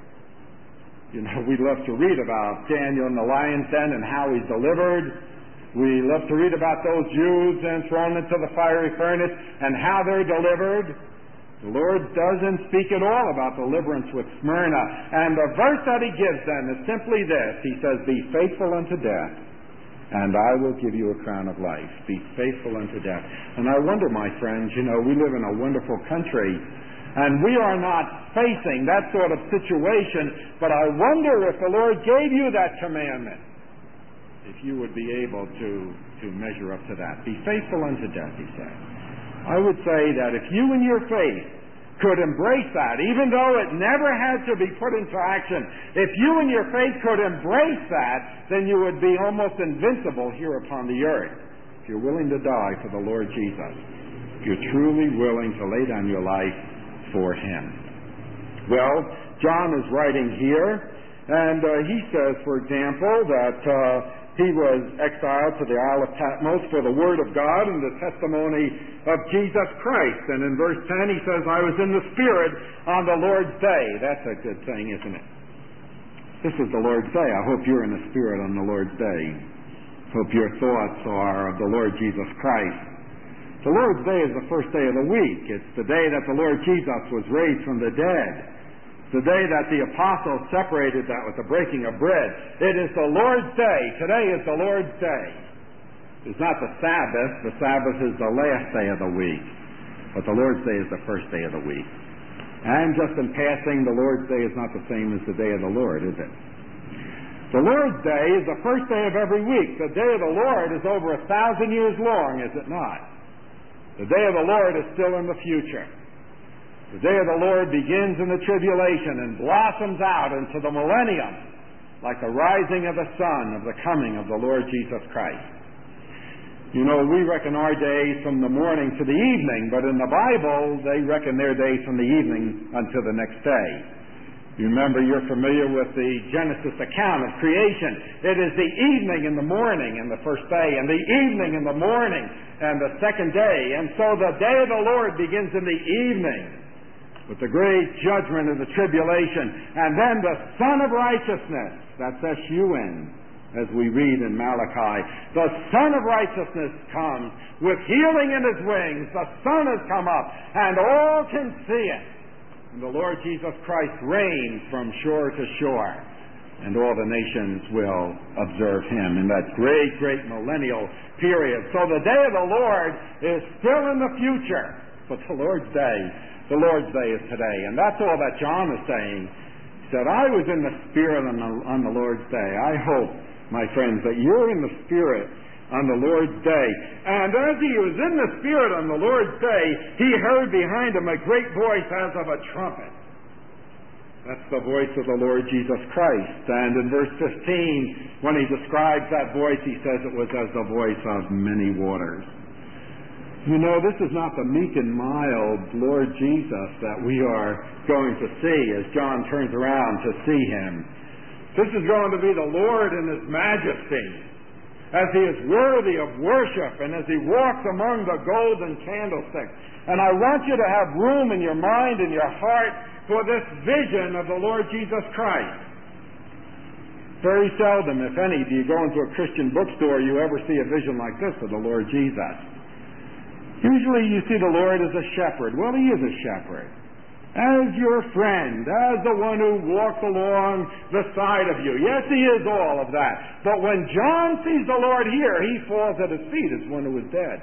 You know, we love to read about Daniel in the lion's den and how he's delivered. We love to read about those Jews and thrown into the fiery furnace and how they're delivered. The Lord doesn't speak at all about deliverance with Smyrna. And the verse that he gives them is simply this. He says, be faithful unto death, and I will give you a crown of life. Be faithful unto death. And I wonder, my friends, you know, we live in a wonderful country, and we are not facing that sort of situation, but I wonder if the Lord gave you that commandment, if you would be able to, to measure up to that. Be faithful unto death, he says. I would say that if you in your faith could embrace that, even though it never had to be put into action, if you in your faith could embrace that, then you would be almost invincible here upon the earth. If you're willing to die for the Lord Jesus, if you're truly willing to lay down your life for him. Well, John is writing here, and uh, he says, for example, that uh, he was exiled to the Isle of Patmos for the word of God and the testimony of Jesus Christ. And in verse ten he says, I was in the Spirit on the Lord's day. That's a good thing, isn't it? This is the Lord's day. I hope you're in the Spirit on the Lord's day. Hope your thoughts are of the Lord Jesus Christ. The Lord's day is the first day of the week. It's the day that the Lord Jesus was raised from the dead. The day that the apostles separated that with the breaking of bread. It is the Lord's day. Today is the Lord's day. It's not the Sabbath. The Sabbath is the last day of the week. But the Lord's day is the first day of the week. And just in passing, the Lord's day is not the same as the day of the Lord, is it? The Lord's day is the first day of every week. The day of the Lord is over a thousand years long, is it not? The day of the Lord is still in the future. The day of the Lord begins in the tribulation and blossoms out into the millennium. like the rising of the sun of the coming of the Lord Jesus Christ. You know, we reckon our days from the morning to the evening, but in the Bible, they reckon their days from the evening until the next day. You remember, you're familiar with the Genesis account of creation. It is the evening and the morning and the first day, and the evening and the morning and the second day. And so the day of the Lord begins in the evening with the great judgment of the tribulation. And then the Son of Righteousness, that's S U N, as we read in Malachi, the Son of Righteousness comes with healing in his wings. The sun has come up, and all can see it. And the Lord Jesus Christ reigns from shore to shore, and all the nations will observe him in that great, great millennial period. So the day of the Lord is still in the future, but the Lord's day, the Lord's day is today. And that's all that John is saying. He said, I was in the Spirit on the, on the Lord's day. I hope, my friends, that you're in the Spirit on the Lord's day. And as he was in the Spirit on the Lord's day, he heard behind him a great voice as of a trumpet. That's the voice of the Lord Jesus Christ. And in verse fifteen, when he describes that voice, he says it was as the voice of many waters. You know, this is not the meek and mild Lord Jesus that we are going to see as John turns around to see him. This is going to be the Lord in his majesty, as he is worthy of worship and as he walks among the golden candlesticks. And I want you to have room in your mind and your heart for this vision of the Lord Jesus Christ. Very seldom, if any, do you go into a Christian bookstore, you ever see a vision like this of the Lord Jesus. Usually you see the Lord as a shepherd. Well, he is a shepherd. As your friend, as the one who walks along the side of you. Yes, he is all of that. But when John sees the Lord here, he falls at his feet as one who is dead.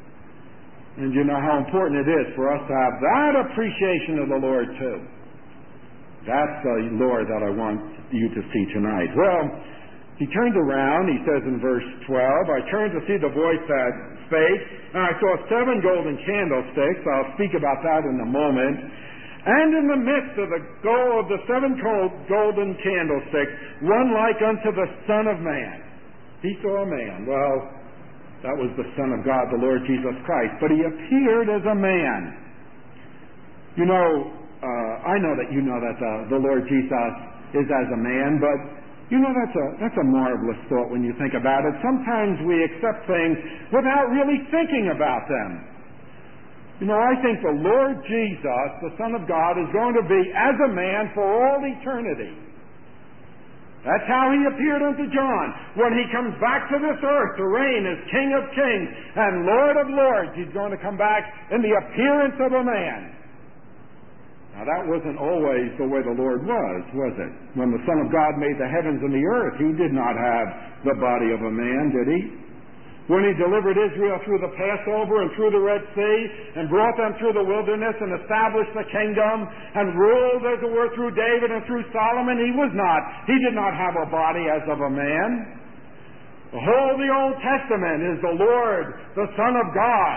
And you know how important it is for us to have that appreciation of the Lord too. That's the Lord that I want you to see tonight. Well, he turns around, he says in verse twelve, I turned to see the voice that spake, and I saw seven golden candlesticks. I'll speak about that in a moment. And in the midst of the gold of the seven golden candlesticks, one like unto the Son of Man. He saw a man. Well, that was the Son of God, the Lord Jesus Christ. But he appeared as a man. You know, uh, I know that you know that the, the Lord Jesus is as a man, but you know that's a that's a marvelous thought when you think about it. Sometimes we accept things without really thinking about them. You know, I think the Lord Jesus, the Son of God, is going to be as a man for all eternity. That's how he appeared unto John. When he comes back to this earth to reign as King of Kings and Lord of Lords, he's going to come back in the appearance of a man. Now, that wasn't always the way the Lord was, was it? When the Son of God made the heavens and the earth, he did not have the body of a man, did he? When he delivered Israel through the Passover and through the Red Sea and brought them through the wilderness and established the kingdom and ruled, as it were, through David and through Solomon, he was not. He did not have a body as of a man. The whole of the Old Testament is the Lord, the Son of God.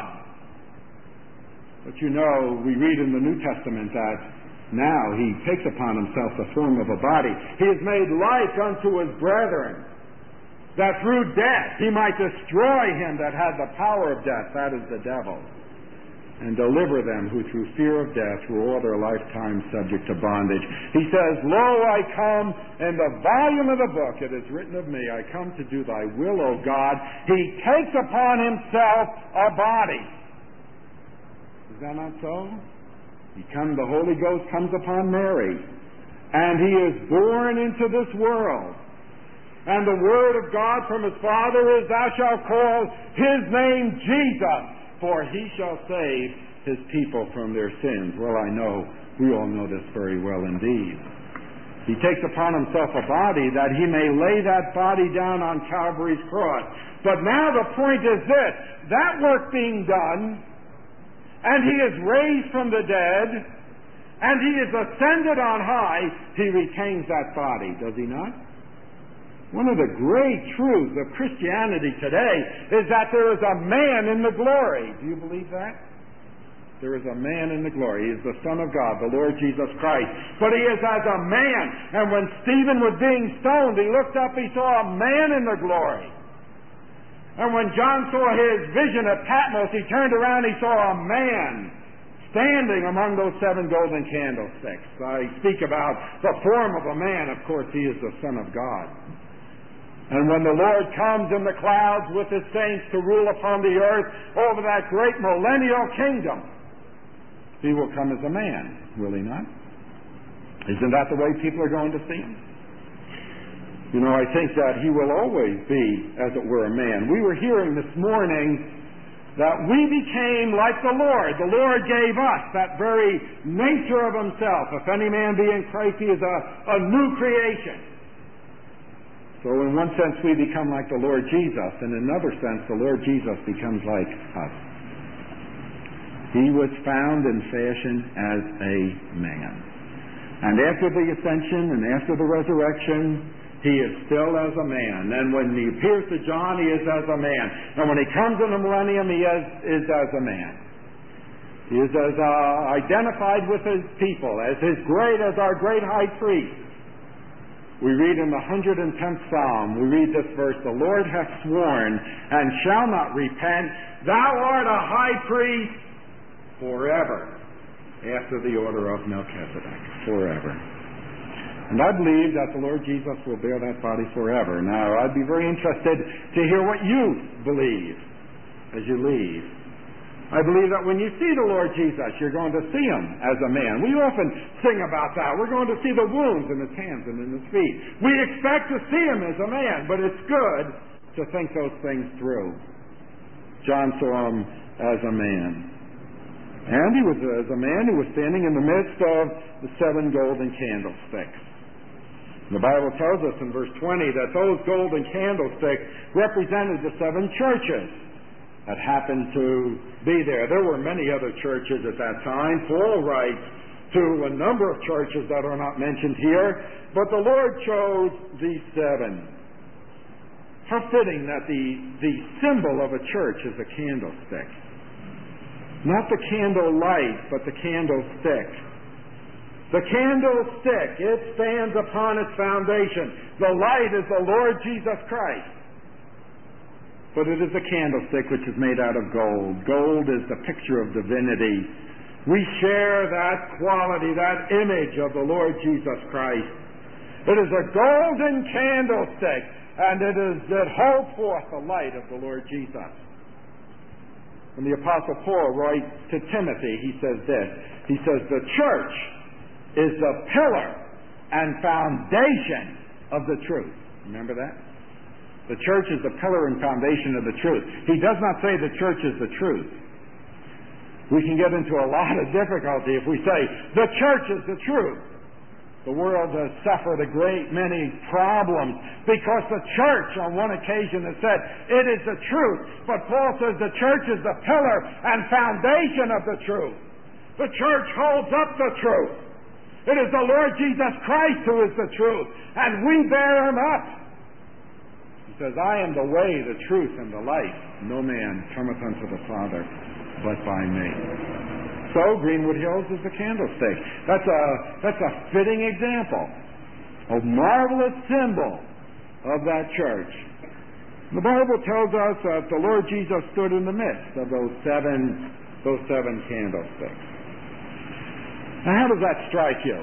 But you know, we read in the New Testament that now he takes upon himself the form of a body. He is made like unto his brethren, that through death he might destroy him that had the power of death, that is the devil, and deliver them who through fear of death were all their lifetime subject to bondage. He says, Lo, I come, in the volume of the book it is written of me, I come to do thy will, O God. He takes upon himself a body. Is that not so? He comes, the Holy Ghost comes upon Mary, and he is born into this world. And the word of God from his Father is, Thou shalt call his name Jesus, for he shall save his people from their sins. Well, I know, we all know this very well indeed. He takes upon himself a body that he may lay that body down on Calvary's cross. But now the point is this, that work being done, and he is raised from the dead, and he is ascended on high, he retains that body, does he not? One of the great truths of Christianity today is that there is a man in the glory. Do you believe that? There is a man in the glory. He is the Son of God, the Lord Jesus Christ. But he is as a man. And when Stephen was being stoned, he looked up, he saw a man in the glory. And when John saw his vision at Patmos, he turned around, he saw a man standing among those seven golden candlesticks. I speak about the form of a man. Of course, he is the Son of God. And when the Lord comes in the clouds with his saints to rule upon the earth over that great millennial kingdom, he will come as a man, will he not? Isn't that the way people are going to see him? You know, I think that he will always be, as it were, a man. We were hearing this morning that we became like the Lord. The Lord gave us that very nature of himself. If any man be in Christ, he is a, a new creation. So in one sense we become like the Lord Jesus. In another sense, the Lord Jesus becomes like us. He was found in fashion as a man. And after the ascension and after the resurrection, he is still as a man. And when he appears to John, he is as a man. And when he comes in the millennium, he is, is as a man. He is as uh, identified with his people, as his great, as our great high priest. We read in the one hundred tenth Psalm, we read this verse, the Lord hath sworn and shall not repent, thou art a high priest forever, after the order of Melchizedek, forever. And I believe that the Lord Jesus will bear that body forever. Now, I'd be very interested to hear what you believe as you leave. I believe that when you see the Lord Jesus, you're going to see him as a man. We often sing about that. We're going to see the wounds in his hands and in his feet. We expect to see him as a man, but it's good to think those things through. John saw him as a man. And he was, as a man, he was standing in the midst of the seven golden candlesticks. The Bible tells us in verse twenty that those golden candlesticks represented the seven churches that happened to be there. There were many other churches at that time. Paul writes to a number of churches that are not mentioned here, but the Lord chose these seven. How fitting that the, the symbol of a church is a candlestick. Not the candle light, but the candlestick. The candlestick, it stands upon its foundation. The light is the Lord Jesus Christ. But it is a candlestick which is made out of gold. Gold is the picture of divinity. We share that quality, that image of the Lord Jesus Christ. It is a golden candlestick, and it is that holds forth the light of the Lord Jesus. When the Apostle Paul writes to Timothy, he says this. He says, the church is the pillar and foundation of the truth. Remember that? The church is the pillar and foundation of the truth. He does not say the church is the truth. We can get into a lot of difficulty if we say the church is the truth. The world has suffered a great many problems because the church on one occasion has said it is the truth. But Paul says the church is the pillar and foundation of the truth. The church holds up the truth. It is the Lord Jesus Christ who is the truth, and we bear him up. He says, I am the way, the truth, and the life. No man cometh unto the Father but by me. So Greenwood Hills is the candlestick. That's a, that's a fitting example, a marvelous symbol of that church. The Bible tells us that the Lord Jesus stood in the midst of those seven, those seven candlesticks. Now, how does that strike you?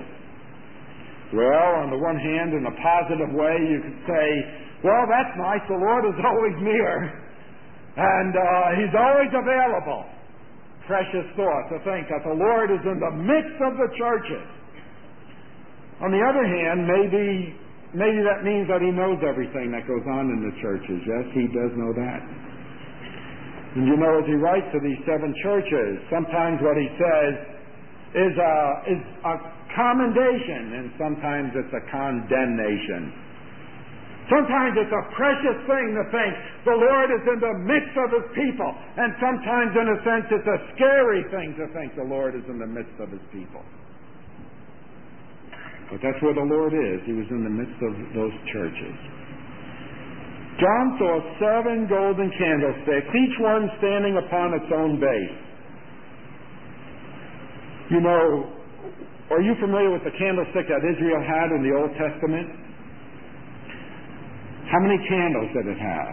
Well, on the one hand, in a positive way, you could say, well, that's nice. The Lord is always near, and uh, he's always available. Precious thought to think that the Lord is in the midst of the churches. On the other hand, maybe maybe that means that he knows everything that goes on in the churches. Yes, he does know that. And you know, as he writes to these seven churches, sometimes what he says is a, is a commendation, and sometimes it's a condemnation. Sometimes it's a precious thing to think the Lord is in the midst of his people. And sometimes, in a sense, it's a scary thing to think the Lord is in the midst of his people. But that's where the Lord is. He was in the midst of those churches. John saw seven golden candlesticks, each one standing upon its own base. You know, are you familiar with the candlestick that Israel had in the Old Testament? How many candles did it have?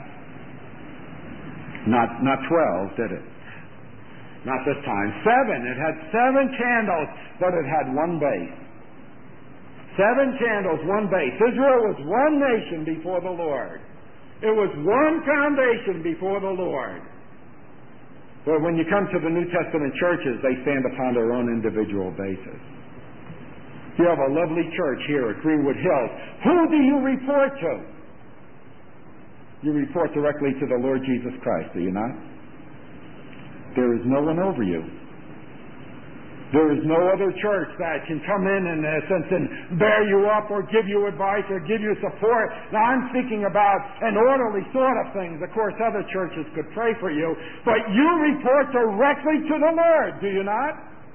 Not, not twelve, did it? Not this time. Seven. It had seven candles, but it had one base. Seven candles, one base. Israel was one nation before the Lord. It was one foundation before the Lord. But when you come to the New Testament churches, they stand upon their own individual basis. You have a lovely church here at Greenwood Hills. Who do you report to? You report directly to the Lord Jesus Christ, do you not? There is no one over you. There is no other church that can come in in a sense and bear you up or give you advice or give you support. Now, I'm speaking about an orderly sort of things. Of course, other churches could pray for you, but you report directly to the Lord, do you not?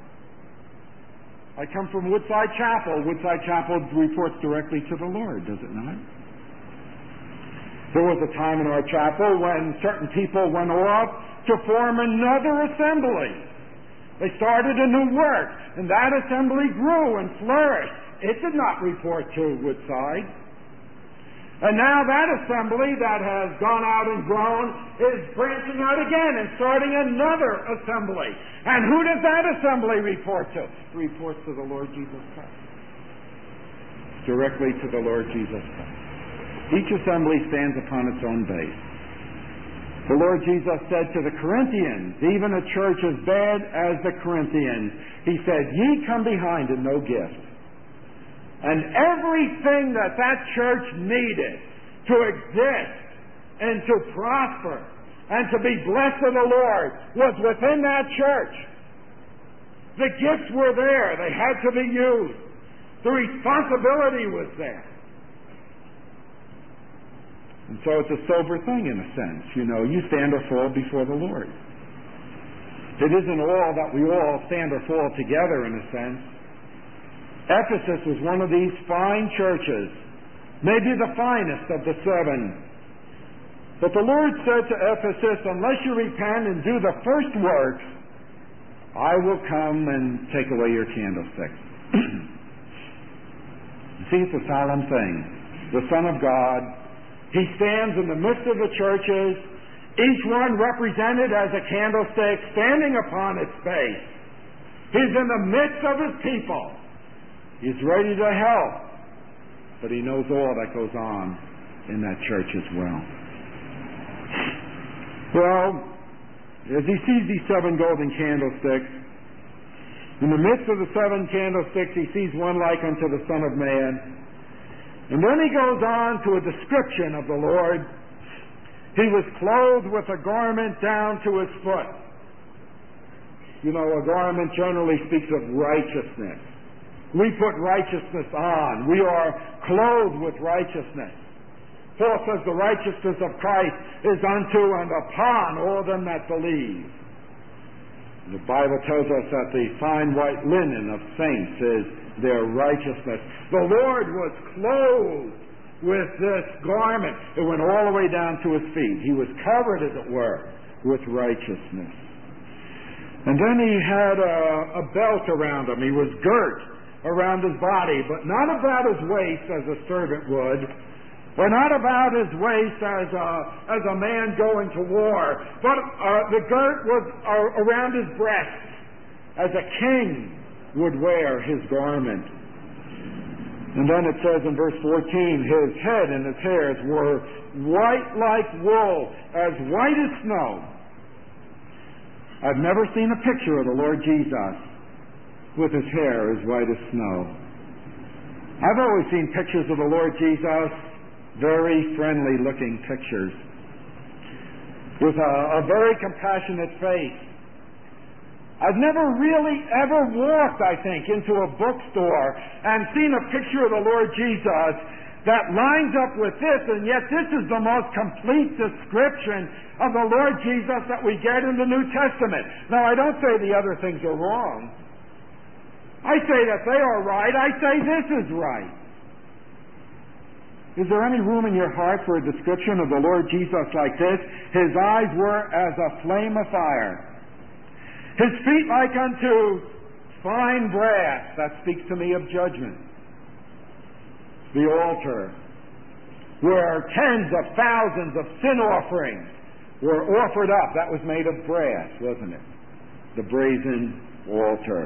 I come from Woodside Chapel. Woodside Chapel reports directly to the Lord, does it not? There was a time in our chapel when certain people went off to form another assembly. They started a new work, and that assembly grew and flourished. It did not report to Woodside. And now that assembly that has gone out and grown is branching out again and starting another assembly. And who does that assembly report to? It reports to the Lord Jesus Christ. Directly to the Lord Jesus Christ. Each assembly stands upon its own base. The Lord Jesus said to the Corinthians, even a church as bad as the Corinthians, He said, ye come behind in no gift. And everything that that church needed to exist and to prosper and to be blessed of the Lord was within that church. The gifts were there. They had to be used. The responsibility was there. And so it's a sober thing in a sense. You know, you stand or fall before the Lord. It isn't all that we all stand or fall together in a sense. Ephesus was one of these fine churches, maybe the finest of the seven. But the Lord said to Ephesus, unless you repent and do the first works, I will come and take away your candlestick. See, it's a solemn thing. The Son of God, He stands in the midst of the churches, each one represented as a candlestick standing upon its base. He's in the midst of His people. He's ready to help, but He knows all that goes on in that church as well. Well, as He sees these seven golden candlesticks, in the midst of the seven candlesticks, He sees one like unto the Son of Man. And then He goes on to a description of the Lord. He was clothed with a garment down to His foot. You know, a garment generally speaks of righteousness. We put righteousness on. We are clothed with righteousness. Paul says the righteousness of Christ is unto and upon all them that believe. The Bible tells us that the fine white linen of saints is their righteousness. The Lord was clothed with this garment. It went all the way down to His feet. He was covered, as it were, with righteousness. And then He had a, a belt around Him. He was girt around His body, but not about His waist as a servant would, or not about His waist as a, as a man going to war, but uh, the girt was uh, around His breast as a king would wear his garment. And then it says in verse fourteen, His head and His hairs were white like wool, as white as snow. I've never seen a picture of the Lord Jesus with His hair as white as snow. I've always seen pictures of the Lord Jesus, very friendly looking pictures, with a, a very compassionate face. I've never really ever walked, I think, into a bookstore and seen a picture of the Lord Jesus that lines up with this, and yet this is the most complete description of the Lord Jesus that we get in the New Testament. Now, I don't say the other things are wrong. I say that they are right. I say this is right. Is there any room in your heart for a description of the Lord Jesus like this? His eyes were as a flame of fire. His feet like unto fine brass. That speaks to me of judgment. The altar, where tens of thousands of sin offerings were offered up. That was made of brass, wasn't it? The brazen altar.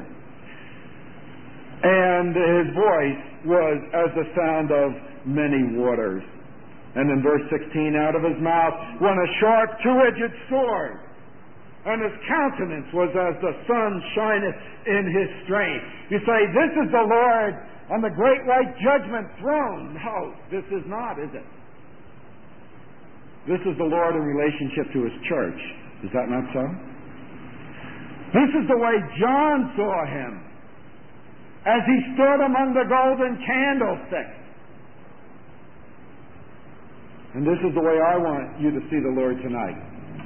And his voice was as the sound of many waters. And in verse sixteen, out of his mouth went a sharp two-edged sword, and his countenance was as the sun shineth in his strength. You say, this is the Lord on the great white judgment throne. No, this is not, is it? This is the Lord in relationship to his church. Is that not so? This is the way John saw him as he stood among the golden candlesticks. And this is the way I want you to see the Lord tonight.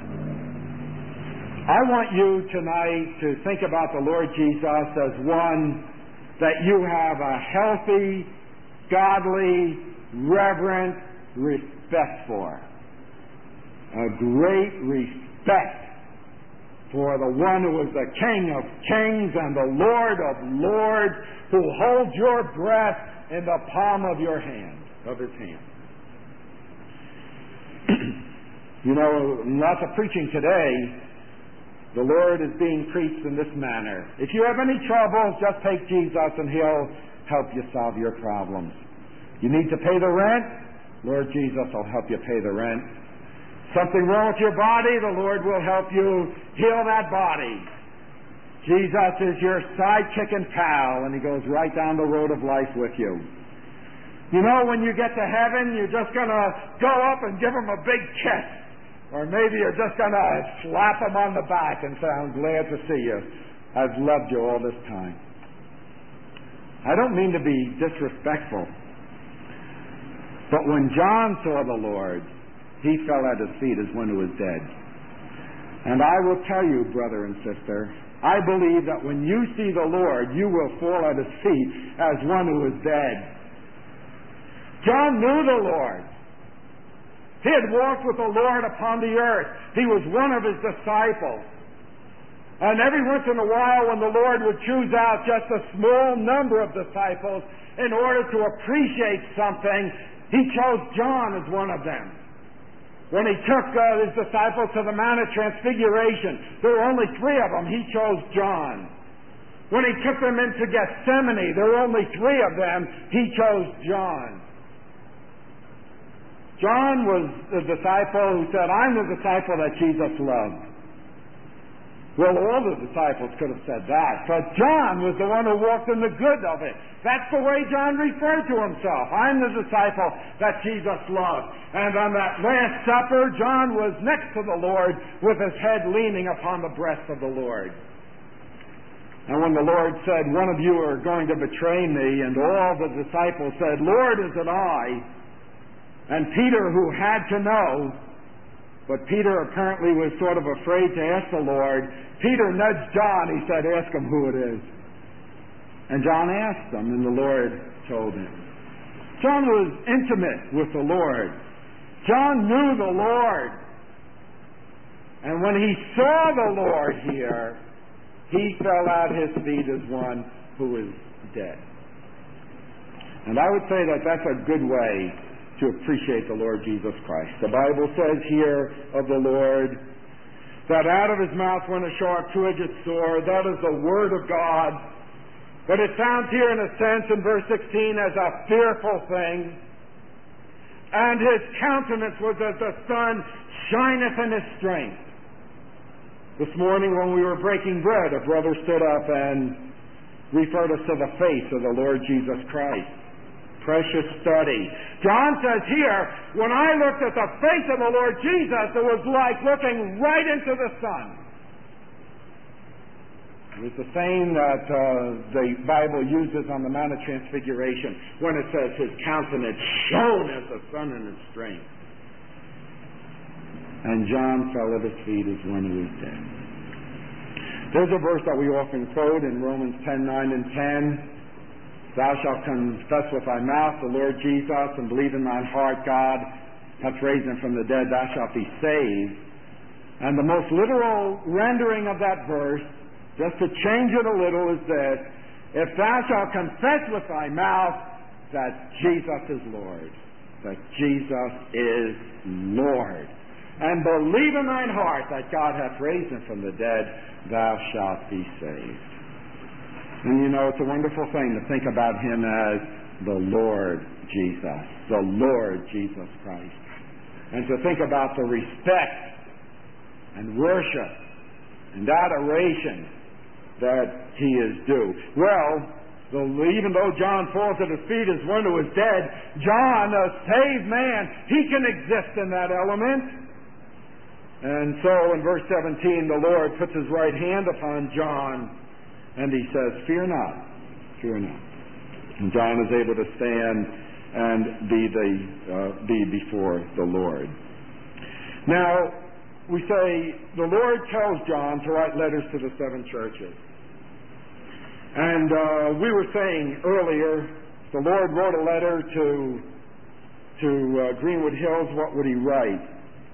I want you tonight to think about the Lord Jesus as one that you have a healthy, godly, reverent respect for. A great respect for the one who is the King of kings and the Lord of lords, who holds your breath in the palm of your hand, of his hand. You know, lots of preaching today, the Lord is being preached in this manner. If you have any troubles, just take Jesus and he'll help you solve your problems. You need to pay the rent? Lord Jesus will help you pay the rent. Something wrong with your body? The Lord will help you heal that body. Jesus is your sidekick and pal, and he goes right down the road of life with you. You know, when you get to heaven, you're just going to go up and give him a big kiss. Or maybe you're just going to slap him on the back and say, I'm glad to see you. I've loved you all this time. I don't mean to be disrespectful, but when John saw the Lord, he fell at his feet as one who was dead. And I will tell you, brother and sister, I believe that when you see the Lord, you will fall at his feet as one who is dead. John knew the Lord. He had walked with the Lord upon the earth. He was one of his disciples. And every once in a while, when the Lord would choose out just a small number of disciples in order to appreciate something, he chose John as one of them. When he took uh, his disciples to the Mount of Transfiguration, there were only three of them. He chose John. When he took them into Gethsemane, there were only three of them. He chose John. John was the disciple who said, I'm the disciple that Jesus loved. Well, all the disciples could have said that, but John was the one who walked in the good of it. That's the way John referred to himself. I'm the disciple that Jesus loved. And on that Last Supper, John was next to the Lord with his head leaning upon the breast of the Lord. And when the Lord said, one of you are going to betray me, and all the disciples said, Lord, is it I? And Peter, who had to know, but Peter apparently was sort of afraid to ask the Lord, Peter nudged John. He said, ask him who it is. And John asked him, and the Lord told him. John was intimate with the Lord. John knew the Lord. And when he saw the Lord here, he fell at his feet as one who is dead. And I would say that that's a good way to appreciate the Lord Jesus Christ. The Bible says here of the Lord that out of his mouth went a sharp two-edged sword. That is the Word of God. But it's found here in a sense in verse sixteen as a fearful thing. And his countenance was as the sun shineth in his strength. This morning when we were breaking bread, a brother stood up and referred us to the face of the Lord Jesus Christ. Precious study. John says here, when I looked at the face of the Lord Jesus, it was like looking right into the sun. It was the same that uh, the Bible uses on the Mount of Transfiguration when it says his countenance shone as the sun in its strength. And John fell at his feet as one who is dead. There's a verse that we often quote in Romans ten, nine, and ten. Thou shalt confess with thy mouth the Lord Jesus, and believe in thine heart God hath raised him from the dead, thou shalt be saved. And the most literal rendering of that verse just to change it a little, is this: if thou shalt confess with thy mouth that Jesus is Lord, that Jesus is Lord, and believe in thine heart that God hath raised him from the dead, thou shalt be saved. And you know, it's a wonderful thing to think about him as the Lord Jesus, the Lord Jesus Christ, and to think about the respect and worship and adoration that he is due. Well, the, even though John falls at his feet as one who is dead, John, a saved man, he can exist in that element. And so in verse seventeen, the Lord puts his right hand upon John, and he says, "Fear not, fear not." And John is able to stand and be, the, uh, be before the Lord. Now, we say the Lord tells John to write letters to the seven churches. And uh, we were saying earlier, the Lord wrote a letter to, to uh, Greenwood Hills. What would he write?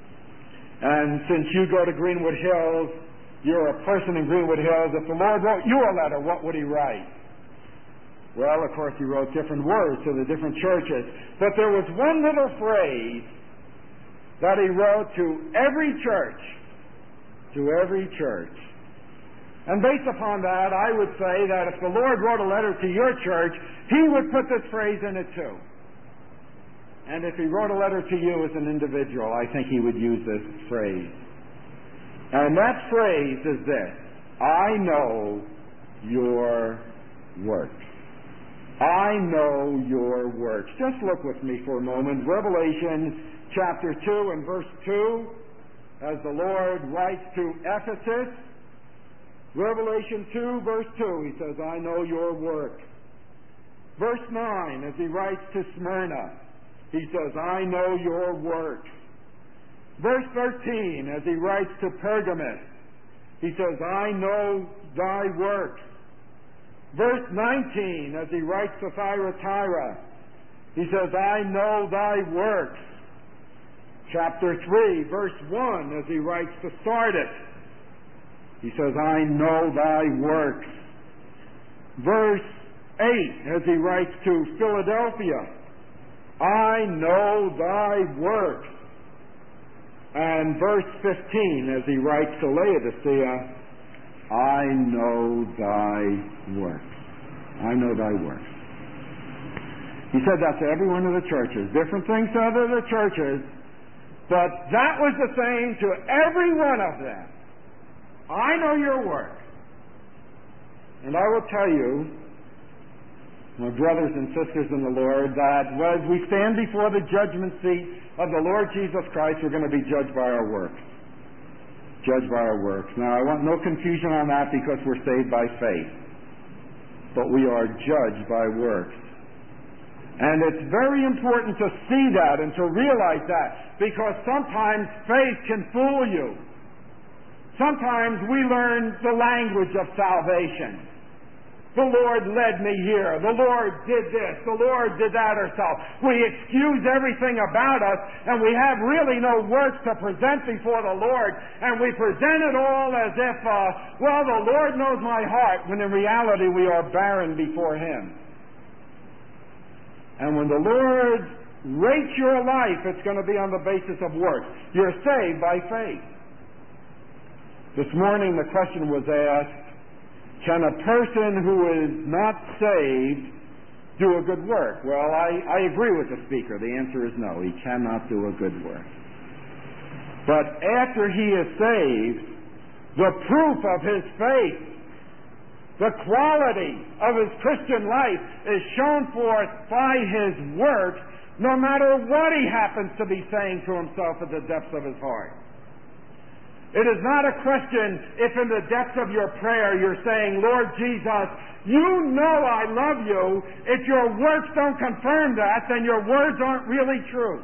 And since you go to Greenwood Hills, you're a person in Greenwood Hills. If the Lord wrote you a letter, what would he write? Well, of course, he wrote different words to the different churches. But there was one little phrase that he wrote to every church, to every church. And based upon that, I would say that if the Lord wrote a letter to your church, he would put this phrase in it too. And if he wrote a letter to you as an individual, I think he would use this phrase. And that phrase is this: I know your works. I know your works. Just look with me for a moment. Revelation chapter two and verse two, as the Lord writes to Ephesus. Revelation two, verse two, he says, I know your work. Verse nine, as he writes to Smyrna, he says, I know your works. Verse thirteen, as he writes to Pergamos, he says, I know thy works. Verse nineteen, as he writes to Thyatira, he says, I know thy works. Chapter three, verse one, as he writes to Sardis, he says, I know thy works. Verse eight, as he writes to Philadelphia, I know thy works. And verse fifteen, as he writes to Laodicea, I know thy works. I know thy works. He said that to every one of the churches. Different things to other the churches, but that was the same to every one of them. I know your work. And I will tell you, my brothers and sisters in the Lord, that as we stand before the judgment seat of the Lord Jesus Christ, we're going to be judged by our works. Judged by our works. Now, I want no confusion on that, because we're saved by faith. But we are judged by works. And it's very important to see that and to realize that, because sometimes faith can fool you. Sometimes we learn the language of salvation. The Lord led me here. The Lord did this. The Lord did that herself. We excuse everything about us, and we have really no works to present before the Lord. And we present it all as if, uh, well, the Lord knows my heart, when in reality we are barren before Him. And when the Lord rates your life, it's going to be on the basis of works. You're saved by faith. This morning the question was asked, can a person who is not saved do a good work? Well, I, I agree with the speaker. The answer is no. He cannot do a good work. But after he is saved, the proof of his faith, the quality of his Christian life is shown forth by his works, no matter what he happens to be saying to himself at the depths of his heart. It is not a question if in the depths of your prayer you're saying, Lord Jesus, you know I love you. If your works don't confirm that, then your words aren't really true.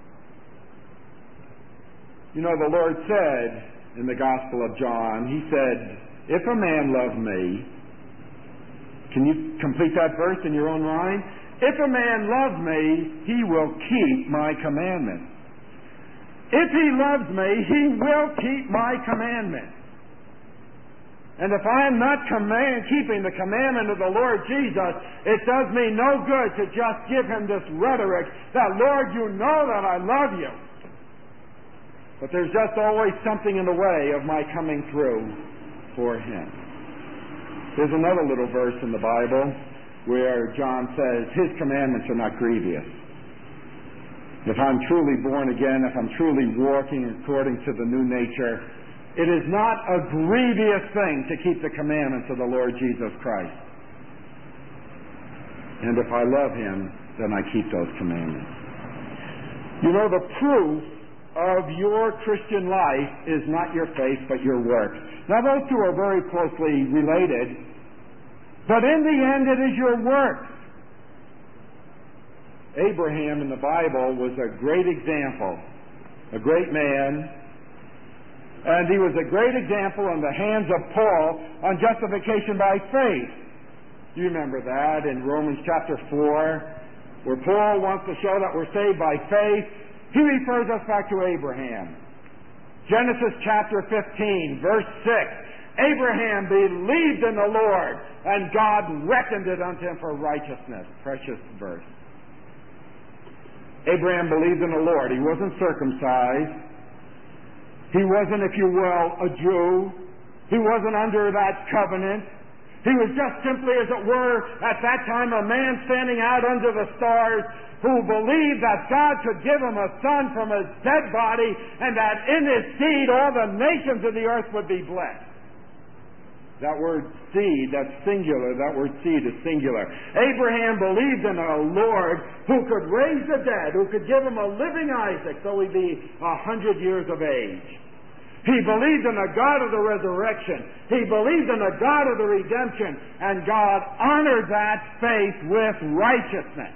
You know, the Lord said in the Gospel of John, He said, if a man love me, can you complete that verse in your own mind? If a man love me, he will keep my commandments. If he loves me, he will keep my commandments. And if I am not command, keeping the commandment of the Lord Jesus, it does me no good to just give him this rhetoric that, Lord, you know that I love you. But there's just always something in the way of my coming through for him. There's another little verse in the Bible where John says, his commandments are not grievous. If I'm truly born again, if I'm truly walking according to the new nature, it is not a grievous thing to keep the commandments of the Lord Jesus Christ. And if I love him, then I keep those commandments. You know, the proof of your Christian life is not your faith, but your works. Now, those two are very closely related, but in the end, it is your works. Abraham in the Bible was a great example, a great man, and he was a great example in the hands of Paul on justification by faith. You remember that in Romans chapter four, where Paul wants to show that we're saved by faith. He refers us back to Abraham. Genesis chapter fifteen, verse six. Abraham believed in the Lord, and God reckoned it unto him for righteousness. Precious verse. Abraham believed in the Lord. He wasn't circumcised. He wasn't, if you will, a Jew. He wasn't under that covenant. He was just simply, as it were, at that time a man standing out under the stars who believed that God could give him a son from his dead body and that in his seed all the nations of the earth would be blessed. That word seed, that's singular. That word seed is singular. Abraham believed in a Lord who could raise the dead, who could give him a living Isaac, though he be a hundred years of age. He believed in the God of the resurrection. He believed in the God of the redemption. And God honored that faith with righteousness.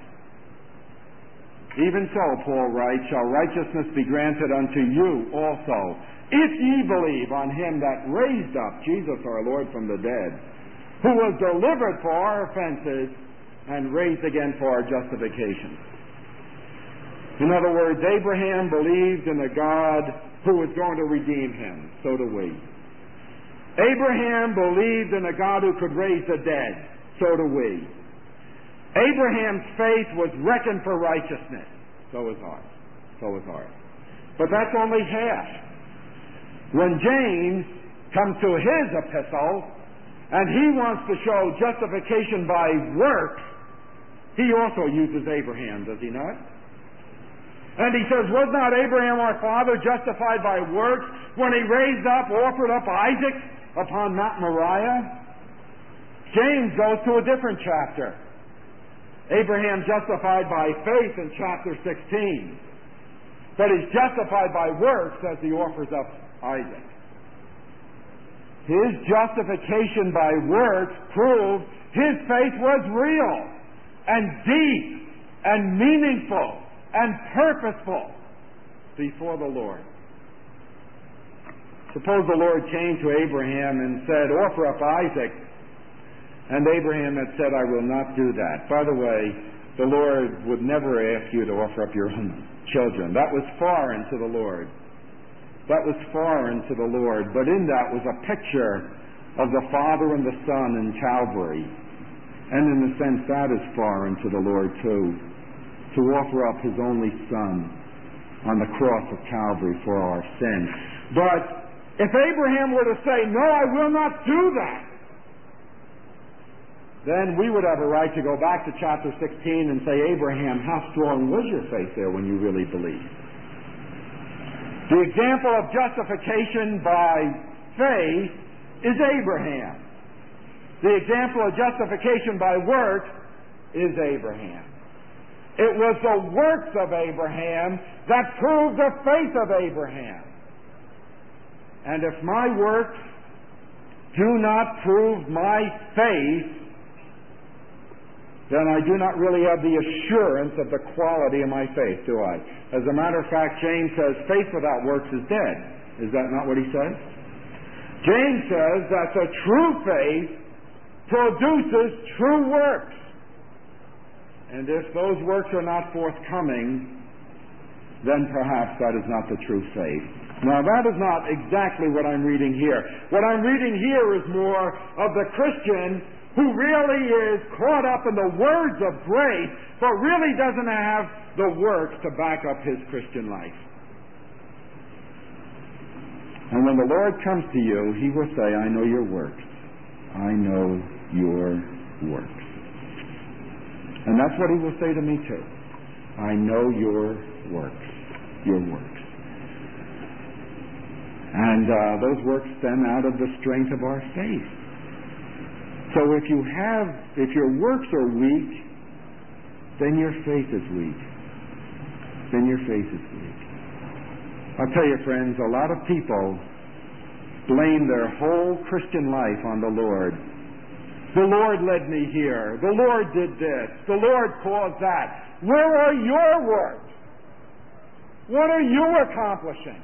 Even so, Paul writes, shall righteousness be granted unto you also, if ye believe on him that raised up Jesus our Lord from the dead, who was delivered for our offenses and raised again for our justification. In other words, Abraham believed in a God who was going to redeem him. So do we. Abraham believed in a God who could raise the dead. So do we. Abraham's faith was reckoned for righteousness. So is ours. So is ours. But that's only half. When James comes to his epistle, and he wants to show justification by works, he also uses Abraham, does he not? And he says, was not Abraham our father justified by works when he raised up, offered up Isaac upon Mount Moriah? James goes to a different chapter. Abraham justified by faith in chapter sixteen. But he's justified by works as he offers up Isaac. His justification by works proved his faith was real and deep and meaningful and purposeful before the Lord. Suppose the Lord came to Abraham and said, offer up Isaac, and Abraham had said, I will not do that. By the way, the Lord would never ask you to offer up your own children. That was foreign to the Lord. That was foreign to the Lord, but in that was a picture of the Father and the Son in Calvary. And in a sense, that is foreign to the Lord too, to offer up his only Son on the cross of Calvary for our sin. But if Abraham were to say, no, I will not do that, then we would have a right to go back to chapter sixteen and say, Abraham, how strong was your faith there when you really believed? The example of justification by faith is Abraham. The example of justification by works is Abraham. It was the works of Abraham that proved the faith of Abraham. And if my works do not prove my faith, then I do not really have the assurance of the quality of my faith, do I? As a matter of fact, James says faith without works is dead. Is that not what he says? James says that the true faith produces true works. And if those works are not forthcoming, then perhaps that is not the true faith. Now, that is not exactly what I'm reading here. What I'm reading here is more of the Christian who really is caught up in the words of grace, but really doesn't have the works to back up his Christian life. And when the Lord comes to you, he will say, I know your works. I know your works. And that's what he will say to me too. I know your works. Your works. And uh, those works stem out of the strength of our faith. So if you have, if your works are weak, then your faith is weak. Then your faith is weak. I'll tell you, friends, a lot of people blame their whole Christian life on the Lord. The Lord led me here. The Lord did this. The Lord caused that. Where are your works? What are you accomplishing?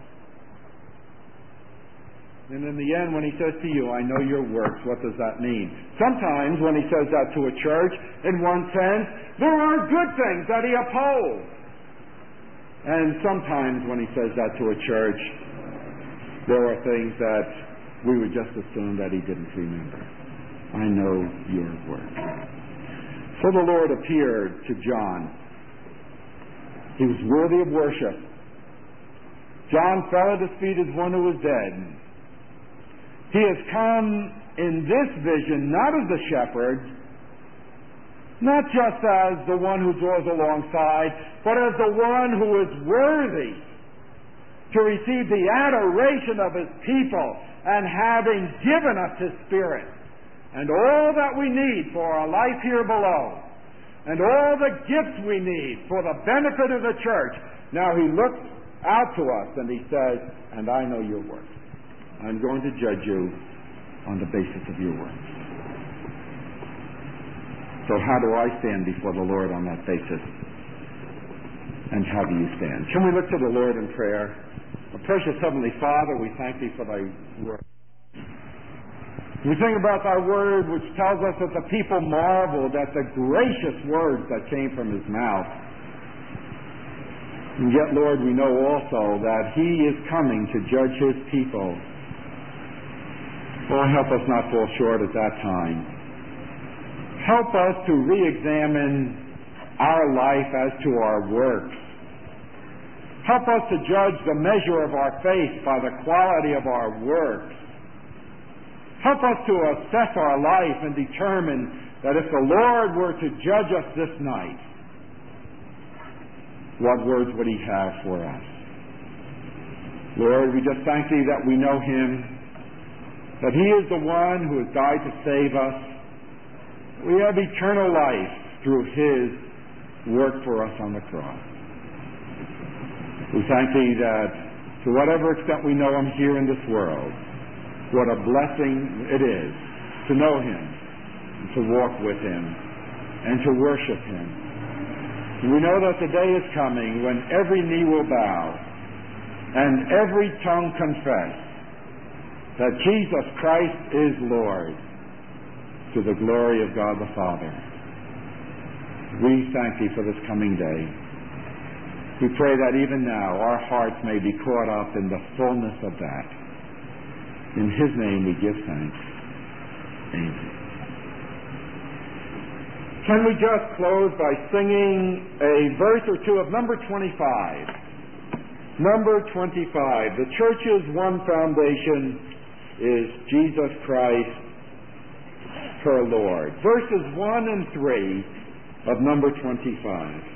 And in the end, when he says to you, I know your works, what does that mean? Sometimes when he says that to a church, in one sense, there are good things that he upholds. And sometimes when he says that to a church, there are things that we would just assume that he didn't remember. I know your works. So the Lord appeared to John. He was worthy of worship. John fell at his feet as one who was dead. He has come in this vision not as the shepherd, not just as the one who draws alongside, but as the one who is worthy to receive the adoration of his people, and having given us his Spirit and all that we need for our life here below, and all the gifts we need for the benefit of the church. Now he looks out to us and he says, and I know your works. I'm going to judge you on the basis of your works. So how do I stand before the Lord on that basis? And how do you stand? Can we look to the Lord in prayer? Our precious Heavenly Father, we thank thee for thy word. We think about thy word which tells us that the people marveled at the gracious words that came from his mouth. And yet, Lord, we know also that he is coming to judge his people. Oh, help us not fall short at that time. Help us to re-examine our life as to our works. Help us to judge the measure of our faith by the quality of our works. Help us to assess our life and determine that if the Lord were to judge us this night, what words would he have for us? Lord, we just thank thee that we know him, that he is the one who has died to save us. We have eternal life through his work for us on the cross. We thank thee that to whatever extent we know him here in this world, what a blessing it is to know him, and to walk with him, and to worship him. And we know that the day is coming when every knee will bow and every tongue confess that Jesus Christ is Lord, to the glory of God the Father. We thank thee for this coming day. We pray that even now our hearts may be caught up in the fullness of that. In his name we give thanks. Amen. Can we just close by singing a verse or two of number twenty-five? Number twenty-five. The church's one foundation is Jesus Christ, her Lord. Verses one and three of number twenty-five.